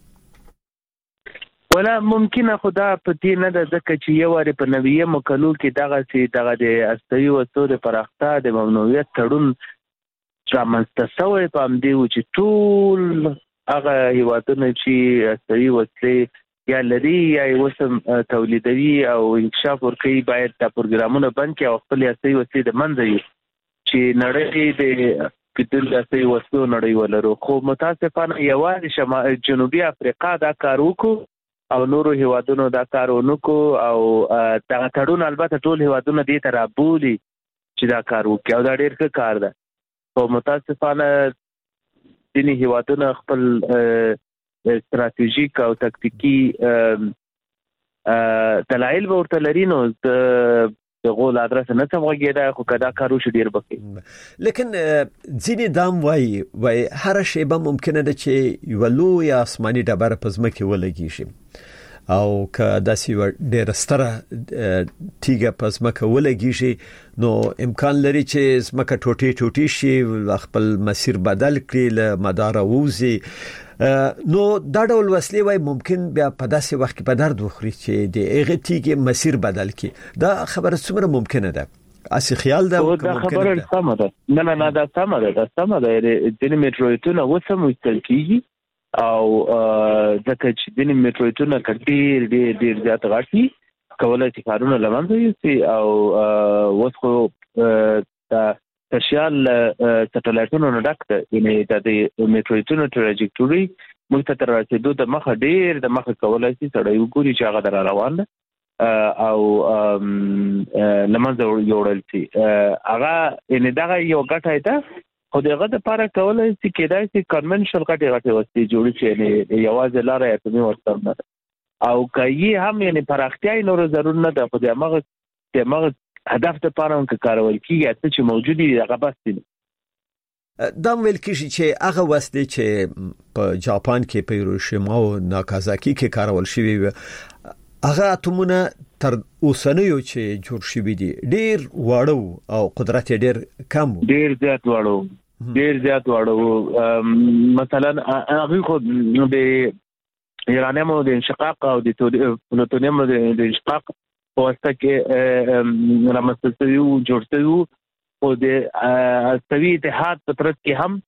ولا ممکنه خدا په دې نه ده ځکه چې یو وری په نویه مکلو کې دغه سي دغه د استوي وسو د پرخته د ممنوعیت تړون رامنځته شوی په امدی و چې ټول هغه هیوادونه چې استوي وسلې یا لري یا وسم تولیدوي او انکشاف ورکوي باید دا پروګرامونه بند کړي او خپل استوي وسلې د منځي چې نړۍ د کتل د استوي وسلو نړۍ ولرو خو متاسفانه یوازې شمال جنوبي افریقا دا کار وکړو او نورو هیوادونو دا کارونه کو او دا تړون البته ټول هیوادونه دې ته رابولي چې دا کار وکړي او دا ډېر ښه کار ده او متاسفانه ځینې هیوادونه خپل استراتیژیک او تکتیکی دلایل ورته لري نو د غول ادرس نه څه وګیدا خو کدا کارو شو ډیر بکې لیکن ځینې دام وای وای هر شی به ممکنه ده چې یو لوی آسماني ډبره پزما کې ولګي شي او که داسې ډېر ستره تیګه پزما کې ولګي شي نو امکان لري چې زمکه ټوټي ټوټي شي خپل مسیر بدل کړي له مدار ووزي نو دا ډول وسلې وای ممکن بیا په داسې وخت کې په درد وخوري چې د هغه تیګه مسیر بدل کړي دا خبره څومره ممکنه ده اسی خیال ده دا خبره سمه ده نه نه نه دا سمه ده دا سمه ده د میټرویټونو وسم وستل کیږي او ځکه چې د میټرویټونو کډیر ډیر ډیر زیات غاټي کولای شي کارونه لمنځه یوسي او وسخو دا سپیشل سټلایټونو نه ډکته یعنی د میټرویټونو ټراجیکټوري موږ ته تر رسیدو د مخه ډیر د مخه کولای شي سړی وګوري چې هغه در روان ده او لمنځه یوړل شي. هغه ان دغه یو ګټه ده خو دغه د لپاره کولای شي کېدای شي کنونشنل غټي غټي وسیلې جوړ شي، یعنی یوازې لاره اتمي ورسره نه او کوي هم یعنی پراختیا نور ضرور نه ده، خو دغه دغه هدف ته لپاره هم کارول کیږي چې موجودي هغه بس دي. دا ویل کیږي چې هغه وسلې چې په جاپان کې په هیروشیما او ناکازاکی کې کارول شوی و هغه اتمونه تر اوسنیو چې جوړ شوی دي ډیر واړو او قدرت ډیر کم، ډیر زیات واړو ډیر زیات واړو. مثلا هغه خو د یورانیم د انشقاق او د پلوتونیم د انشقاق په واسطه کې رامنځته شوي جوړ شوي او د استوي اتحاد په ترڅ کې هم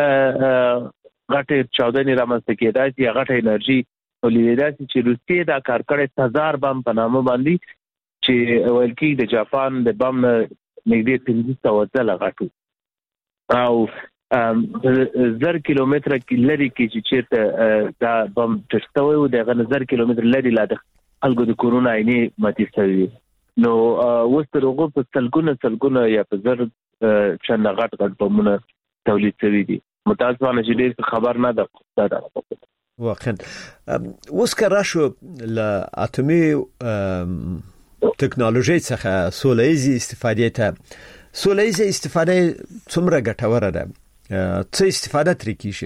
غټه چاودنې رامنځته کېدای شي، غټه انرژي تولیدات چې روسیې دا کار کړی هزار بم په نامه باندې چې ویل کېږي د جاپان د بم نږدې پنځه سوه ځله غټو او زر کیلومتره لري کې چې چیرته دا بم تشتوي او دغه نظر کیلومتر لري لا د خلکو د کورونا عیني ماتي شوی. نو وستر هغه په سلګونه سلګونه یا په زر چنه غټ غټ بمونه تولید شوی دي. متاسفانه چې ډېر خبر نه ده دا واقعا. اوس که راشو ل اتمی تکنالوژي څخه سوله‌ایزي استفاده ته سوله‌ایزي استفاده څومره ګټوره ده؟ څه استفاده ترې کیږي؟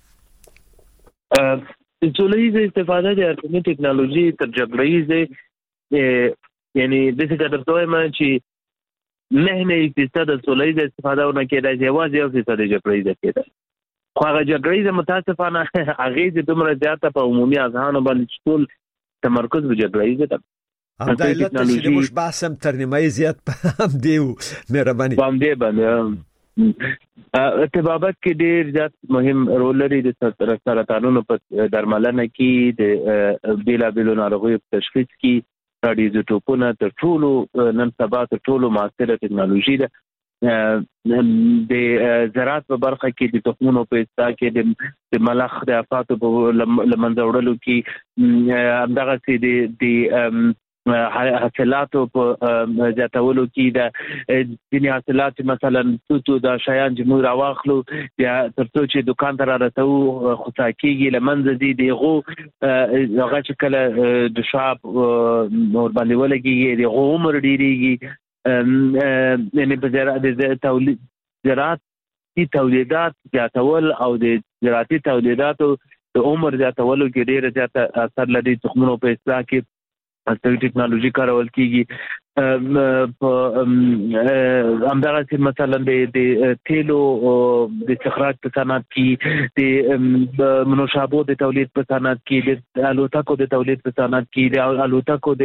سوله‌ایزي استفاده د اتمی تکنالوژي تر جګړه‌ایزي یعنی د څه قدر توای ما چې نه نه فیصد سوله‌ایزي استفاده ونه کېدای، یوازې یو فیصد جګړه‌ایزي کېدای. خو هغه جګړې د متاسفانه هغه د دومره زیاته په عمومي اذهانو باندې ټول تمرکز په جګړې ده. هم د علت چې موږ بحثم تر نیمه زیات هم دیو مهرباني باندې باندې ارتباطات کې ډېر زیات مهم رول لري د سرطانونو په درملنه کې، د بیلا بیلو ناروغیو په تشخیص کې، راډیوټوپونه تر ټولو نن سبا تر ټولو معاصره ټکنالوژي ده. د زراعت په برخه کې د تخمونو په اصلاح کې د ملخ د آفاتو په لمنځه وړلو کې همدغه چې د حاصلاتو په زیاتولو کې د ځینې حاصلات مثلا توتو د شیان چې موږ راواخلو یا تر څو چې دکان ته رارسو خصا کېږي لمنځه دي دغه هغه چې کله د شاپ نور باندې ولګي دغه عمر ډیریږي. یعنی په زراعت تولید زراعتي تولیدات زیاتول او د زراعتي تولیداتو د عمر زیاتولو کې ډېر زیات اثر لري. تخمونو په اصلاح کې اصلي ټکنالوژي کارول کیږي. په همدغه چې مثلا د تیلو د استخراج په صنعت کې، د منوشابو د تولید په صنعت کې، د الوتکو د تولید په صنعت کې، د الوتکو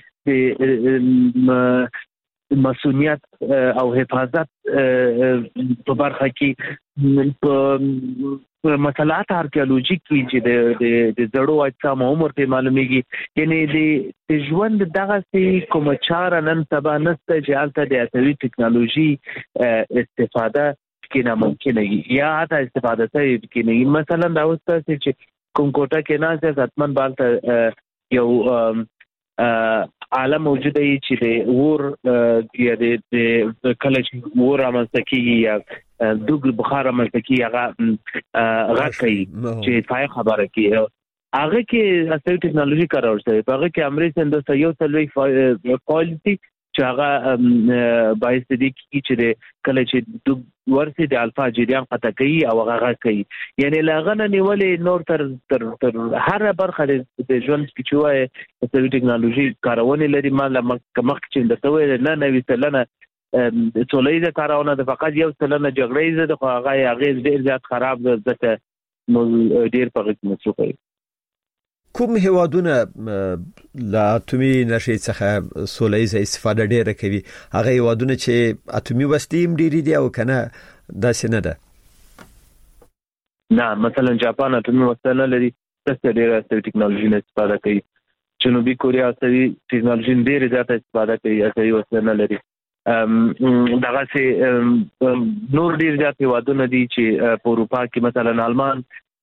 د مسؤلیت او حفاظت په برخه کې، په مسلات آرکیولوژیک کې چې د د زړو اجسامو عمر ته معلومیږي. یعنی د ژوند دغه سي کوم چاره نن سبا نسته چې البته د اتوي ټکنالوژي استفاده کې ناممکن وي یا حتی استفاده کوي کې. مثلا دا اوس چې کوم کوټه کې نه ځه ځاتمن بالته یو عالم موجوده ای چې د ور یا د کله چې ور رامنځته کیږي یا دوګ بخار رامنځته کیږي هغه غږ کوي چې پای خبره کوي. هغه کې اصلي ټکنالوژي کارول شوی، هغه کې امریکا هندوستان یو څلوي کوالټي چې هغه باعث دي چې کله چې دوګ ورسي د الفا جریان قطع کوي او هغه کوي. یعنی لاغنه نیولې نور تر تر تر هر برخه د ژوند کې چې وای د ټکنالوژي کارونه لري. ما لمخ چې د توې نه نوې سلنه سوله‌ایزه کارونه د فقط یو سلنه جګړه‌ایزه د هغه هغه ډیر زیات خراب ده ځکه نو ډیر په کې مسوي. کوم هیوادونه لا اتمی نشي څخه سوله‌ایزه استفاده ډیره کوي؟ هغه هیوادونه چې اتمی وسلې ډیری دي او کنه داسې نه ده؟ نه، مثلا جاپان اتمی وسله نه لري، څه ډیره ټکنالوژي نه استفاده کوي. جنوبي کوریا اتمی ټکنالوژي ډیره زیاته استفاده کوي، اتمی وسله نه لري. دغه سي نور ډیر زیات هیوادونه دي چې په اروپا کې مثلا آلمان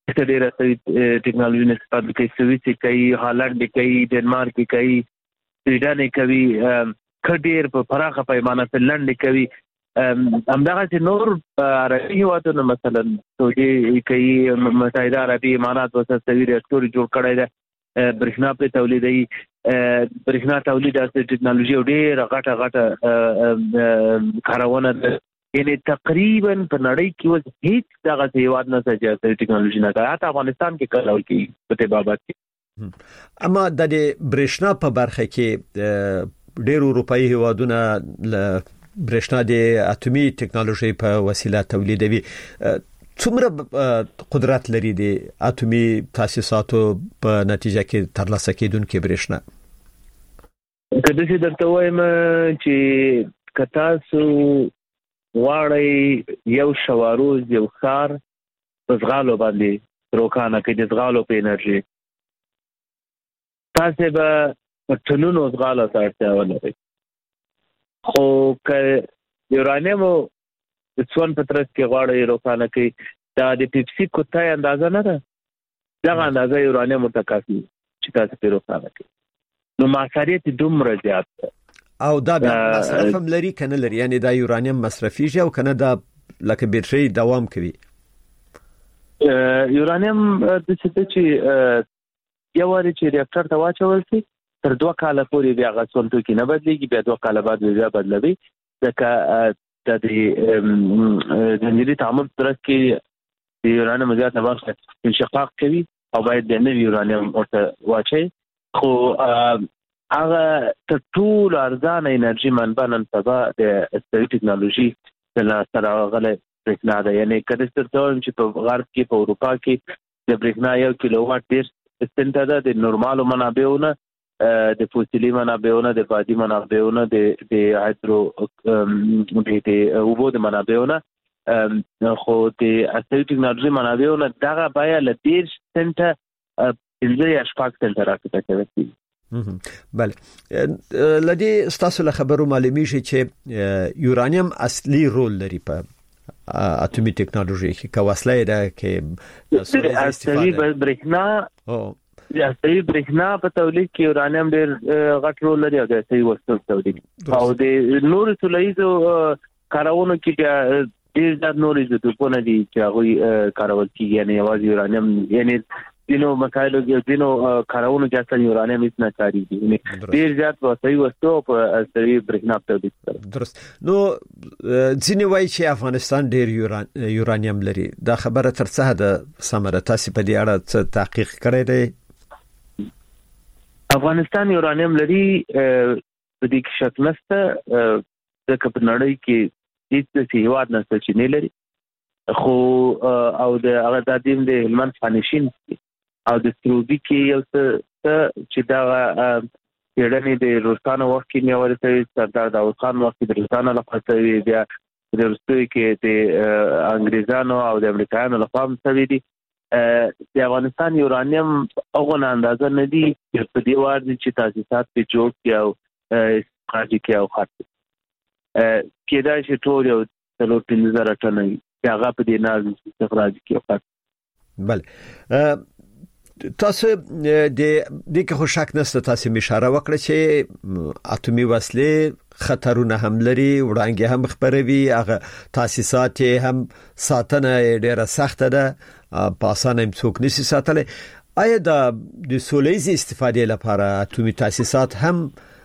ډېر ټیکنالوژي نه استفاده کوي، سویس کوي، هالند کوي، ډنمارک کوي، سویډن کوي، کډیر په پراخه پیمانه فنلند کوي. همدغه چې نور عربي هیوادونه مثلا سعودي کوي، متحده عربي امارات وسه سوي ریاکټور جوړ کړی دی، برېښنا په تولیدي برېښنا تولید د ټیکنالوژي ډېر غټه غټه کارونه ده. یعنی تقریبا په نړۍ کې وځ هیڅ دغه هیواد نه چې ټیکنالوژي نه ده، حتی افغانستان کې کارول کوي په دې بابت کې. اما د برېښنا په برخه کې ډېر اروپאי هیوادونه برېښنا د اټومي ټیکنالوژي په وسیله تولیدوي. څومره قدرت لري د اټومي تاسیساتو په نتیجه کې ترلاسه کېدونکې برېښنا؟ کله چې درته وایم چې کتاسو واړی یو شواروز یو ښار په ځغالو باندې روکانه کې د ځغالو په انرژي تاسو به په ټنونو ځغالو ته اړتیا ولرئ، خو که یورانیم د څون په ترڅ کې غواړئ روکانه کې دا د پیپسي کوتای اندازه نه ده، دغه اندازه یورانیم ورته کافي چې تاسو په روکانه کې نو مصرفیت دومره زیات ده. او دا بیا مصرف هم لري کنه لري، یعنی دا یورانیم مصرفیږي او کنه دا لکه بیټری دوام کوي؟ یورانیم د څه چې یو وری چې ریاکټر ته واچول شي تر دوه کاله پورې بیا غوښتل کې نه بدلېږي، بیا دوه کاله بعد بیا بدلوي. ځکه د انرژي تعامل ترڅ کې یورانیم زیات برخه انشقاق کوي او باید د نوي یورانیم ورته واچي. خو هغه تر ټولو ارزانه انرژي منبع نن سبا د استوي ټیکنالوژي د سره غلې برېښنا ده. یعنی کله چې تاسو چې په غرب کې په اروپا کې د برېښنا یو کیلو واټ ډېر استنده ده د نورمالو منابعونو، د فوسیلي منابعونو، د بادي منابعونو، د د هایدرو د اوبو د منابعونو، خو د استوي ټیکنالوژي منابعونو دغه بیا ل ډېر سنټه پنځه یا شپږ سنټه راکته کوي. بله، لدی ستاسو له خبرو معلومیږي چې یورانیم اصلي رول لري په اټومي ټیکنالوژي کې، که وسله ده کې استوي برېښنا او استوي برېښنا په تولید کې یورانیم ډېر غټ رول لري او د استوي وسلو تولید او د نور سولایزو کارونو کې ډېر ځات نور ایزوټوپونه دي چې هغه کارول کیږي، یعنی یوازې یورانیم یعنی دینو مسایلو کې دینو کارونو کې اصل یورانیم هیڅ نه کاریږي، یعنی ډیر زیات وسایي وسو په استوي برېښنا تولید کوي. درست. نو ځینې وایي چې افغانستان ډیر یورانیم لري، دا خبره تر څه ده سمره؟ تاسو په دې اړه څه تحقیق کړی دی؟ افغانستان یورانیم لري، په دې کې شک نشته، ځکه په نړۍ کې هیڅ هیواد نشته چې نه لري. خو او د هغه د دیم د هلمند خانشین او د سروبي کې یو څه چې دا پیړنې د روسانو وخت کې نیول شوی، سردار داود خان وخت د روسانو لخوا شوی، بیا د روسیې کې د انګریزانو او د امریکایانو لخوا شوی دي. د افغانستان یورانیم هغه اندازه نه دي په دې وړ چې تاسیسات په جوړ کې او استخراج کې او خاطر کېدای شي ټول یو څلور پنځه زره ټنه هغه په دې ناز استخراج کې وکړ. بله، تاسو د دې کې خو شک نشته، تاسو اشاره وکړه چې اټومي وسلې خطرونه هم لري، وړاندې هم خبروي، هغه تاسیسات هم ساتنه ډیره سخته ده، په اسانه هم څوک نشي ساتلی. آیا د سولېزي استفادې لپاره اټومي تاسیسات هم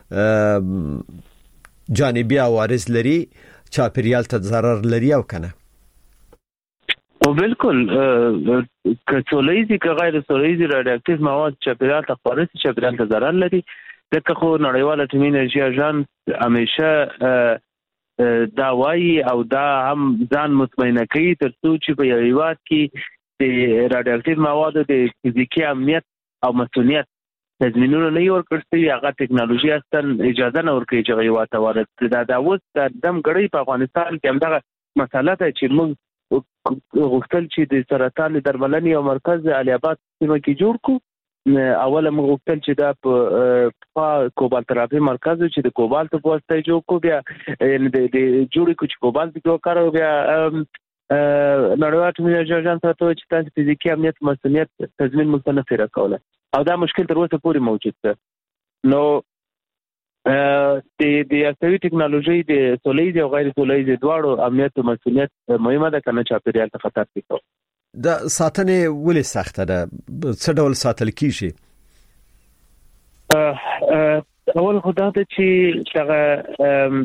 جانبي عوارض لري، چاپیریال ته ضرر لري او کنه؟ او بالکل، که سولېزي که غیر سولېزي راډیواکټیو مواد چاپیریال ته خپاره شي چاپیریال ته ضرر لري. ځکه خو نړیوال اټومي انرژي اژانس همیشه دا وایي او دا هم ځان مطمئنه کوي ترڅو چې په یو هیواد کې د راډیواکټیو موادو د فزیکي امنیت او مسؤلیت تضمینونه نه ورکړل شي، هغه ټیکنالوژي اصلا اجازه نه ورکوي چې هیواد ته وارد کړي. دا د اوس د دم غړي په افغانستان کې همدغه مسله ده چې موږ غوښتل چې د سرطان درملنې او مرکز علي آباد سیمه کې جوړ کو. اوله موږ غوښتل چې دا په کوبالت تراپي مرکز چې د کوبالت په واسطه جوړ کو، بیا د جوړې کو چې کوبالت کې وکړو، بیا نړیوال اټومي انرژي اژانس ته چې تاسو فزیکي امنیت مسؤلیت تضمین مستنفره کوله او دا مشکل تر اوسه پورې موجود دی. نو د د اساسي ټکنالوژي د سولېز او غیر سولېز دواړو امنیت او مسؤلیت مهمه ده کنه چې چاپیریال ته خطر پیښو. د ساتنې ولې سخته ده؟ څه ډول ساتل کیږي؟ اول خدای ته چې هغه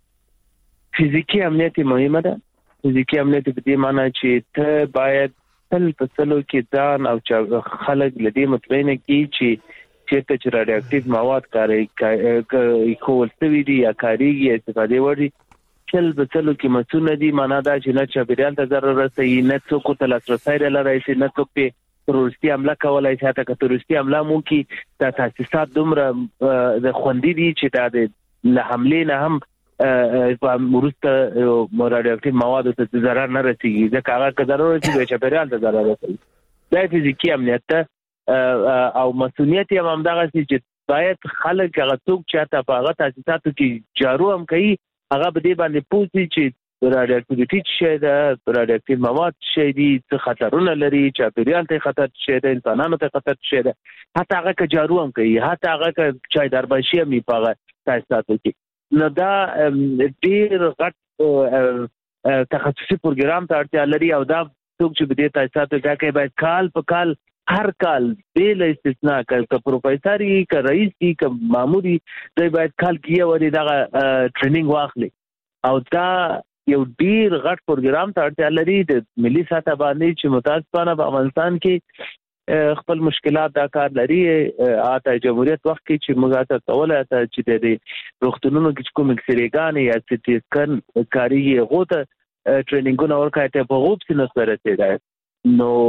فزیکی امنیت مهمه ده. فزیکی امنیت په دې معنی چې ته باید تل په سلو کې ځان او خلک لدی مطمئنه کی چې چې ته چې راډیواکټیو مواد کاری کول څه دي یا کاریږي استفاده وړي چل په سلو کې مسونه دي. معنا دا چې نه چاپیریال ته ضرر رسي، نه څوک ته لاسرسي لري، نه څوک په تروریستي حمله کولای شي. تا که تروریستي حمله مو کې د تاسیسات دومره د خوندې دي چې دا د له حمله نه هم په مرسته راډیواکټیو مواد ته ضرر نه رسیږي. ځکه هغه که ضرر رسي به چاپیریال ته ضرر رسي. دا فزیکی امنیت او مسؤلیت هم همدغه چې باید خلک هغه څوک چې تا په هغه تاسیساتو کې جارو هم کوي هغه به دې باندې پوښتنه چې راډیواکټیویټي څه ده، راډیواکټیو مواد څه دي، څه خطرونه لري، چاپیریال ته خطر څه ده، انسانانو ته خطر څه ده. حتی هغه که جارو هم کوي، حتی هغه که چای دربشي هم په هغه تاسیساتو کې. نو دا ډیر غټ تخصصي پروګرام ته اړتیا لري او دا څوک چې به دې تاسیساتو ته کوي باید کال په کال هر کال بلا استثناء که پروفیسوري که رئیسي که ماموري دوی باید کال کې ورې دغه ټریننګ واخلي او دا یو ډیر غټ پروګرام ته اړتیا لري د ملي سطح باندې چې متاسفانه په افغانستان کې خپل مشکلات دا کار لري. آتا جمهوریت وخت کې چې موږ تاسو کوله چې د روغتونونو کې کوم اکسریګان یا سټي سکن کاری غوته ټریننګونه ورکړای ته په غوب سینه سره رسیدای. نو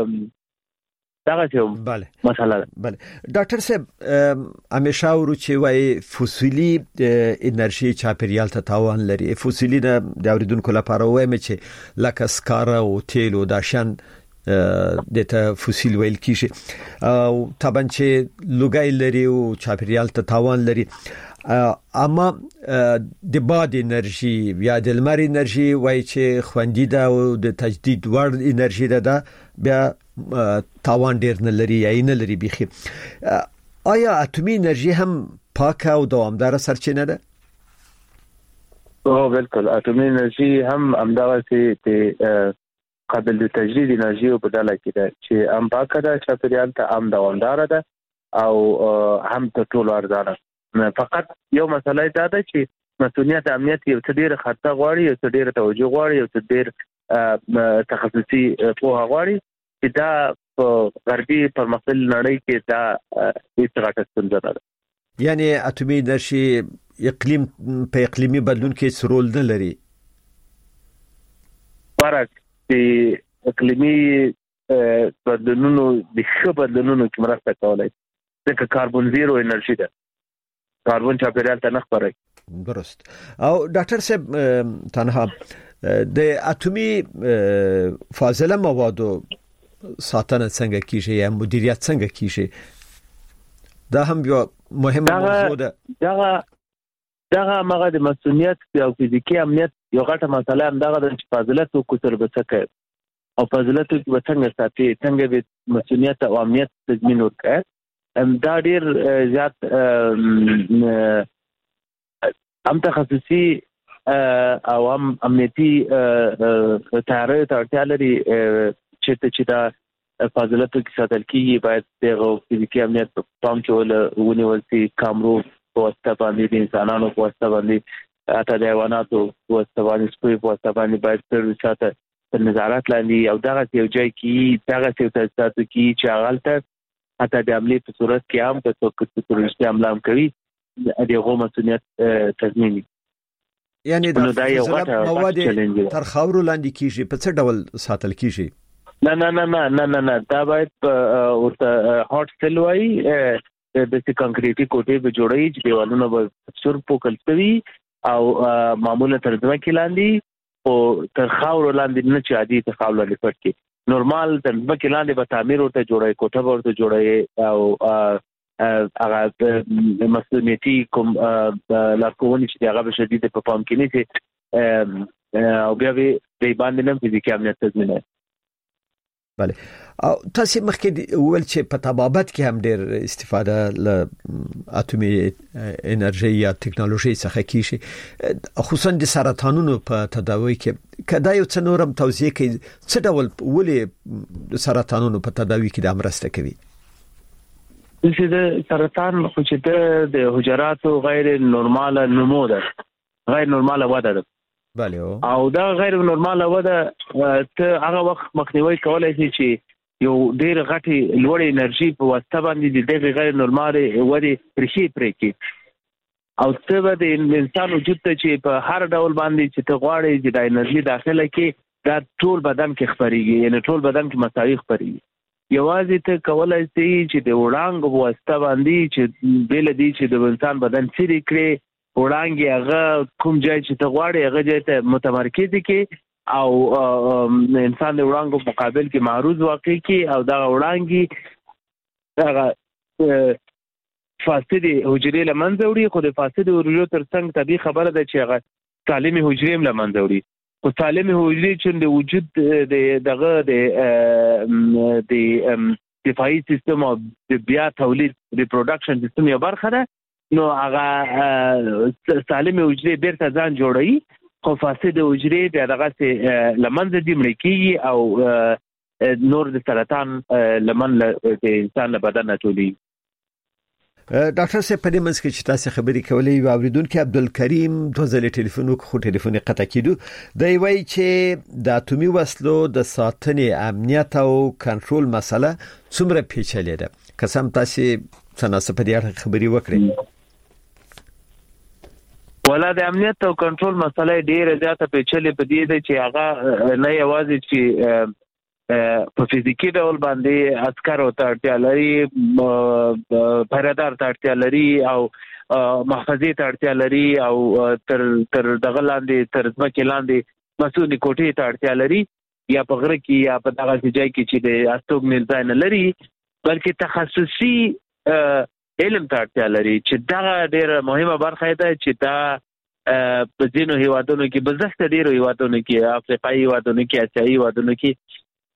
دا غوښتم بله مسله بله ډاکټر صاحب همیشه ورو چې وای فوسیلی انرژي چاپیریال ته تاوان لري. فوسیلی د اوریدونکو لپاره وایم چې لکه سکاره او تیل او داشن دته فوسیل ویل کیږي او طبعا چې لوګای لري او چاپیریال ته تاوان لري. اما د باد انرژي یا د لمر انرژي وای چې خوندې ده او د تجدید وړ انرژي ده بیا تاوان ډیر نه لري یا نه لري بيخي. آیا اټومي انرژي هم پاکه او دوامدار سرچینه ده؟ او بالکل اټومي انرژي هم همدغه چې قابل د تجدید انرژي په ډله کې ده چې هم پاکه ده، چاپیریال ته هم دوامدار ده او هم ته ټولو ارزانه. فقط یو مسله دا ده چې مسؤلیت امنیت یو څه ډیر خطر غواړي، یو څه ډیر توجه غواړي، یو څه ډیر تخصصي پوهه غواړي چې دا په غربي پرمختللې نړۍ کې دا هیڅ غټه ستونزه نه ده. یعنی اټومي انرژي اقلیم په اقلیمي بدلون کې څه رول نه لري؟ فرق د اقلیمي بدلونونو د ښه بدلونونو کې مرسته کولای ځکه کاربن زیرو انرژي ده، کاربن چاپیریال ته نه خپروي. درست. او ډاکټر صاحب تنها د اټومي فاضله موادو ساتنه څنګه کیږي یا مدیریت څنګه کیږي؟ دا هم یو مهمه موضوع ده. دا دا هغه د مسؤلیت او فزیکی امنیت یو غټه مسله هم دا ده چې فاضله تو کوتر بچکه او فاضله تو کې څنګه ساتي، څنګه به مسؤلیت او امنیت تضمین ورکړي. ام دا ډیر زیات هم تخصصي او هم امنیتي تیاری ته اړتیا لري چې چې دا فاضله تو کې ساتل کیږي. باید د فزیکی امنیت په پام کې ونیول شي، کامرو په واسطه باندې د انسانانو په واسطه باندې اته د حیواناتو په واسطه باندې سپوږ په واسطه باندې باید تر ساته په نظارت لاندې او دغه یو ځای کې دغه څه تاسو کې چې هغه حتی د عملي په صورت کې هم که څوک د تروریستي حمله هم کوي دغه مسؤلیت تضمیني. یعنی دا یو غټه مواد تر خاورو لاندې کیږي په څه ډول ساتل کیږي؟ نه نه نه نه نه نه دا باید ورته هاټ سیل وای د څه کانکریټي کوټې به جوړي چې دیوالونه به سر پوکل کوي او معمولا تر ځمکې لاندې او تر خاورو لاندې نه چې عادي تر خاورو لاندې پټ کې نورمال تر ځمکې لاندې به تعمیر ورته جوړي، کوټه ورته جوړي او هغه مسؤلیتي کوم لارښوونې چې هغه به شدید په پام کې نیسي او بیا به د باندې نه فزیکي امنیت تضمینوي. بله او تاسو مخکې ول چې په طبابت کې هم ډېر استفاده ل اټومي انرژي یا ټکنالوژي څخه کیږي خصوصا د سرطانونو په تداوی کې کدا یو څه نورم توضیح کوي څه ډول ولې سرطانونو په تداوی کې د امرسته کوي؟ چې د سرطان خو چې د حجراتو غیر نورماله نمو ده غیر نورماله وده ده بله او دا غیر نورماله وده ته هغه وخت مخنیوي کولای شي چې یو ډیر غټي لوړ انرژي په واسطه باندې د دغه غیر نورماله وده پرشي پرې کی او څه به د انسان وجود ته چې په هر ډول باندې چې ته غواړې چې د انرژي داخله کې دا ټول بدن کې خبريږي یعنی ټول بدن کې مساوي خبريږي یوازې ته کولای شي چې د وړانګ په واسطه باندې چې بل دي چې د انسان بدن سری کړي وړانګي هغه کوم ځای چې ته غواړې هغه ځای ته متمرکز کی او انسان د وړانګو مقابل کې معروض واقع کی او دا وړانګي هغه فاسد حجرې لمنځه وړي خو د فاسد حجرو ترڅنګ طبي خبره ده چې هغه سالمي حجرې هم لمنځه وړي خو سالمي حجرې چې د وجود د دغه د د دفاعي سیستم او د بیا تولید ریپروډکشن سیستم یو برخه ده نو هغه سالمي حجرې بیرته ځان جوړوي خو فاسد حجرې بیا دغه لمنځه دي مړ کیږي او نور د سرطان لمن د انسان له بدن ټولي. ډاکټر صاحب په دې منځ کې چې تاسو خبرې کولې او اوریدونکو عبدالکریم دوه ځله ټلیفون وکړو ټلیفون یې قطع کیدو دی وایي چې د اټومي وسلو د ساتنې امنیت او کنټرول مسله څومره پیچلې ده قسم تاسو څنګه په دې اړه خبرې وکړئ؟ ولا د امنیت او کنټرول مسله ډیره زیاته پیچلې په دې ده چې هغه نه یوازې چې په فزیکی ډول باندې عسكر او تړتیا لري پیرادار تړتیا لري او محفظه تړتیا لري او تر تر دغه لاندې تر ځمکې لاندې مسؤلي کوټې تړتیا لري یا په غره کې یا په دغه ځای کې چې د استوګنیل ځای نه لري بلکې تخصصي علم ته اړتیا لري چې دا ډېره مهمه برخه ده چې دا په ځینو هیوادونو کې بزخت ډېرو هیوادونو کې افریقایي هیوادونو کې اسیایي هیوادونو کې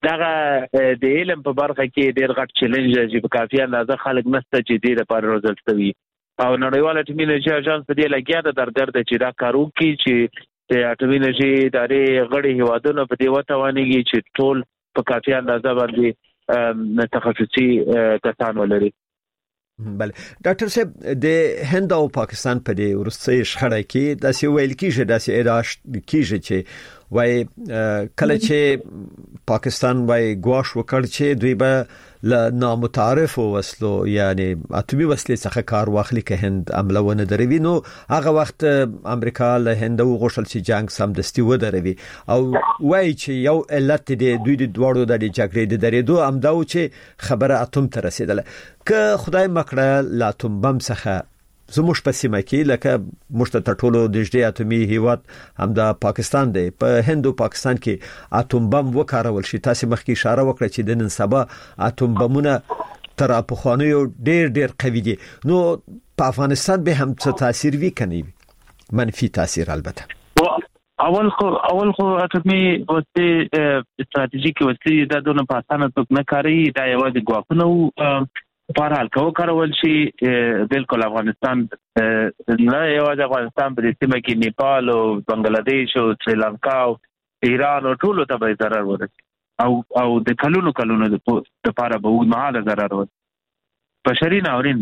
دا د علم په برخه کې ډېر غټ چیلنج دی چې په کافي اندازه خلک نشته چې دې لپاره روزل شوي او نړیواله اټومي انرژي اژانس په دې لګیا ده درګر ده چې دا کار وکړي چې د اټومي انرژي ادارې غړي هیوادونو په دې وتوانېږي چې ټول په کافي اندازه باندې تخصصي کسان ولري. بله ډاکټر صاحب د هند او پاکستان په دې ورستۍ شخړه کې د سی ویل کېږي د سی ادعا کېږي چې وای کله چې پاکستان وای ګواښ وکړ چې دوی به ل نامتعارف وسلو یعنی اټومي وسلې څخه کار واخلي که هند عمله ونه دروي نو هغه وخت امریکا له هند وغوښتل چې جنگ سمدستي ودروي او وای چې یو علت دی دوی د دوړو د جګړې د درېدو امداو چې خبره اتوم ته رسیدله که خدای مکړه لا اتوم بم څخه زموږ په سیمه کې لکه مشته ټولو د جدي اټومي هیواد هم د پاکستان دی په هند او پاکستان کې اټوم بم وکارول شي تاسو مخکې اشاره وکړه چې د نن سبا اټوم بمونه تر په خوانیو ډېر ډېر قوي دي نو په افغانستان به هم څه تاثیر وکړي منفي تاثیر البته اول خو اول خو اټومي وسلې استراتیژیکي وسلې د دونه په اسانه څوک نه کاری دا یوازې ګواښونه په حال کو کارول شي بالکل افغانستان نه یوازې افغانستان په سیمه کې نیپال او بنگلاديش او سریلانکا او ایران او ټول ته به ضرر ورسي او او د کلونو کلونو د لپاره به وګماله ضرر ورسي بشري ناورین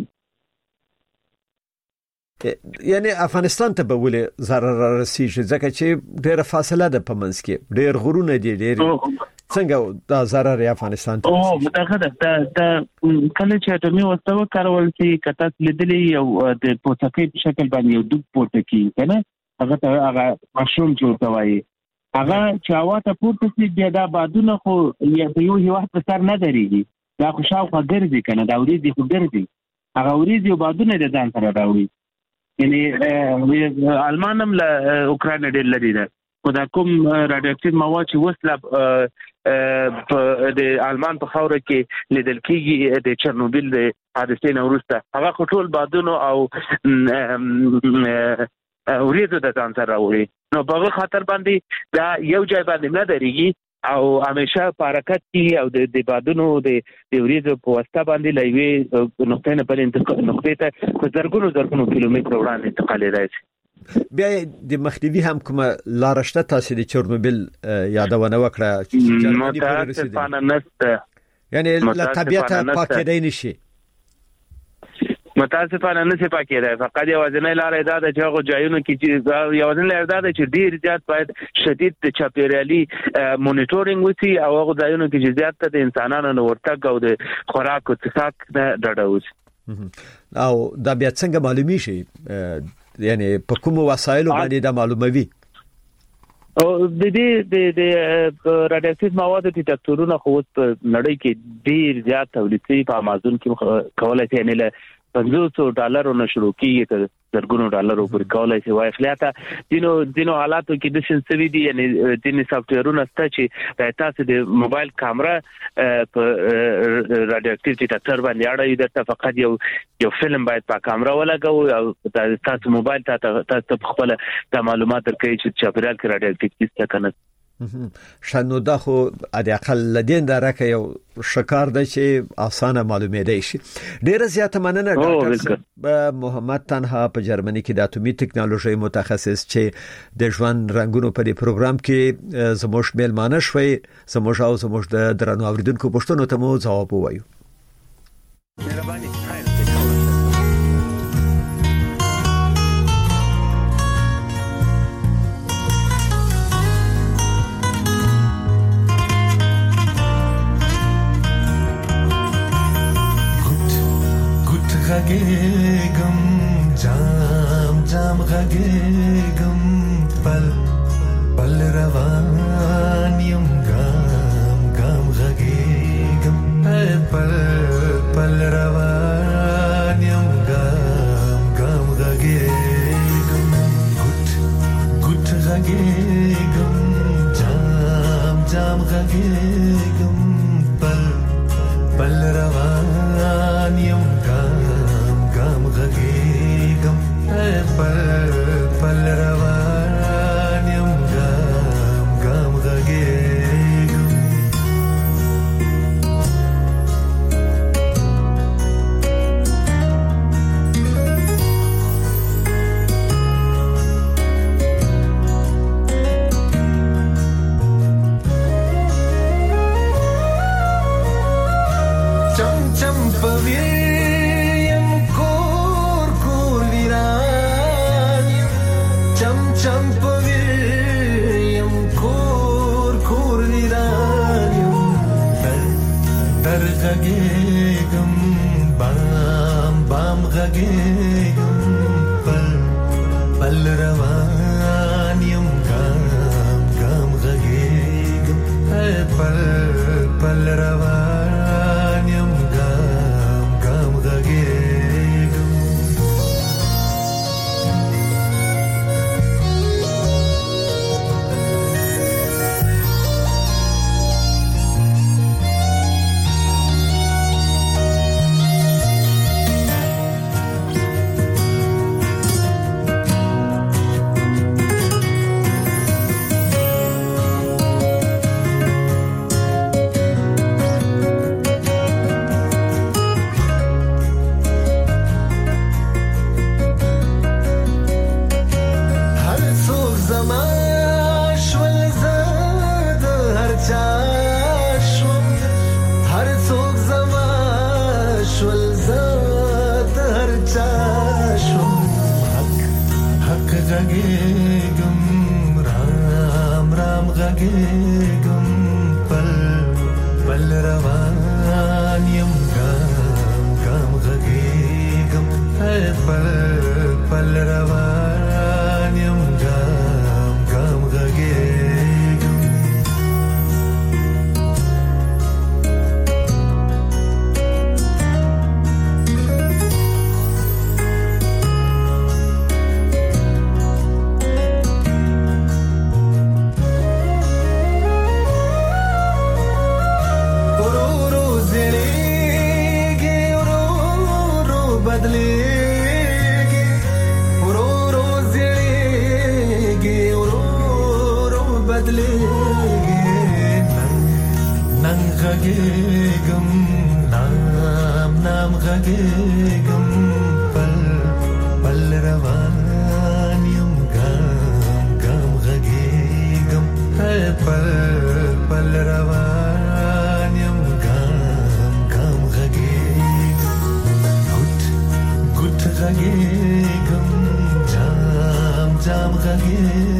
یعنی افغانستان ته به ولې ضرر رسیږي ځکه چې ډېر فاصله ده په منځ کې ډېر غرونه دي ډېر څنګه دا ضرر یې افغانستان ته او متأخر ده دا کله چې اټومي وسله کارول شي کته لیدلې یو د پوتکې په شکل باندې یو دوه پوتکې کنه هغه ته هغه مشروم جوړ کوي هغه چې هواته پورته شي بیا دا بادونه خو یو یو په سر نه درېږي دا خو شاوخوا ګرځي کنه دا ورېږي خو ګرځي هغه ورېږي باندې د ځان سره راوړي یعنی المانم له اوکران ډېر لري ده خدا کوم رادیواکټیو مواد چې وسله د المان په خاور کې لیدل کېږي د چرنوبیل د حادثې نه وروسته هغه ټول بادونو او ورېدو د ځان سره راوړي نو په خاطر باندې دا یو ځای باندې نه درېږي او همیشه حرکت کی او د بادونو د وریځو په واسطه باندې لوي نقطه نه پر انتقال نقطه ته په زرګونو زرګونو کیلومتر وړاندې انتقال راځي. بیا د مخنیوي هم کومه لار شته تاسو د چورنوبیل یادونه وکړه چې متاسفانه نشته، یعنی له طبيعت پاکېدای نشي متاسفانه نشي پاکېدای. فقط یوازینۍ لار دا ده چې هغه ځایونو کې چې یوازینۍ لار دا ده چې ډیر زیات باید شدید چاپیریالي مونیټورینګ وشي او هغه ځایونو کې چې زیات د انسانانو نو ورتګ او د خوراک او څښاک نه ډډه وشي. او دا بیا څنګه معلومي شي، یعنی په کوم وسایلو باندې دا معلوموي؟ او د دې د راډیواکټیو موادو ډیټکټورونه خو په نړۍ کې ډیر زیات تولید شوي په امازون کې کولای شي نه له پنځوس ډالرو نه شروع کیږي تر زرګونو ډالرو پورې کولای شي. وای خلاته دینو دینو حالاتو کې د سنسوي دي، یعنی دیني سافټویرونه ست چې تاسو د موبایل کیمرا په راډیواکټیو ډیټکټر باندې اړوي، د فقط یو یو فلم باید په کیمرا ولګو او تاسو موبایل ته تاسو خپل د معلومات درکې چې چاپیریال کې راډیواکټیو څه کنه شنو دا خو د اقل لدین درکه یو شکار د چې اسانه معلومه دی شي. ډیره زیاته مننه ډاکټر محمد تنها په جرمني کې د اټومي ټکنالوژي متخصص چې د ژوند رنگونو په دې پروګرام کې زموږ میلمانه شوي، زموږ او زموږ د درنو اوریدونکو پښتنو ته مو ځواب وایو. مهرباني غږېږم جام جام غږېږم پل پل روان یم ګام ګام غږېږم پل پل روان یم ګام ګام غږېږم ګوت ګوت غږېږم جام جام غږېږم پل پل روان یم غږېږم پل پل روان یم ګام ګام غږېږم. چم چم پوي چم پویم کور کور ویرانیم در در غږېږم بام بام غږېږم پل پل روان یم ګام ګام غږېږم پل پل روان یم ګام ګام غږېږم. غږېږم رام رام غږېږم پل پل روان یم ګام ګام غږېږم پل پل روان یم ګام ګام غږېږم. بدلېږي ورو ورو nang gagegam nam nam gagegam pal pal ravanyam gam gam gagegam pal pal ravanyam gam gam gagegam gut gut gagegam jam jam gagegam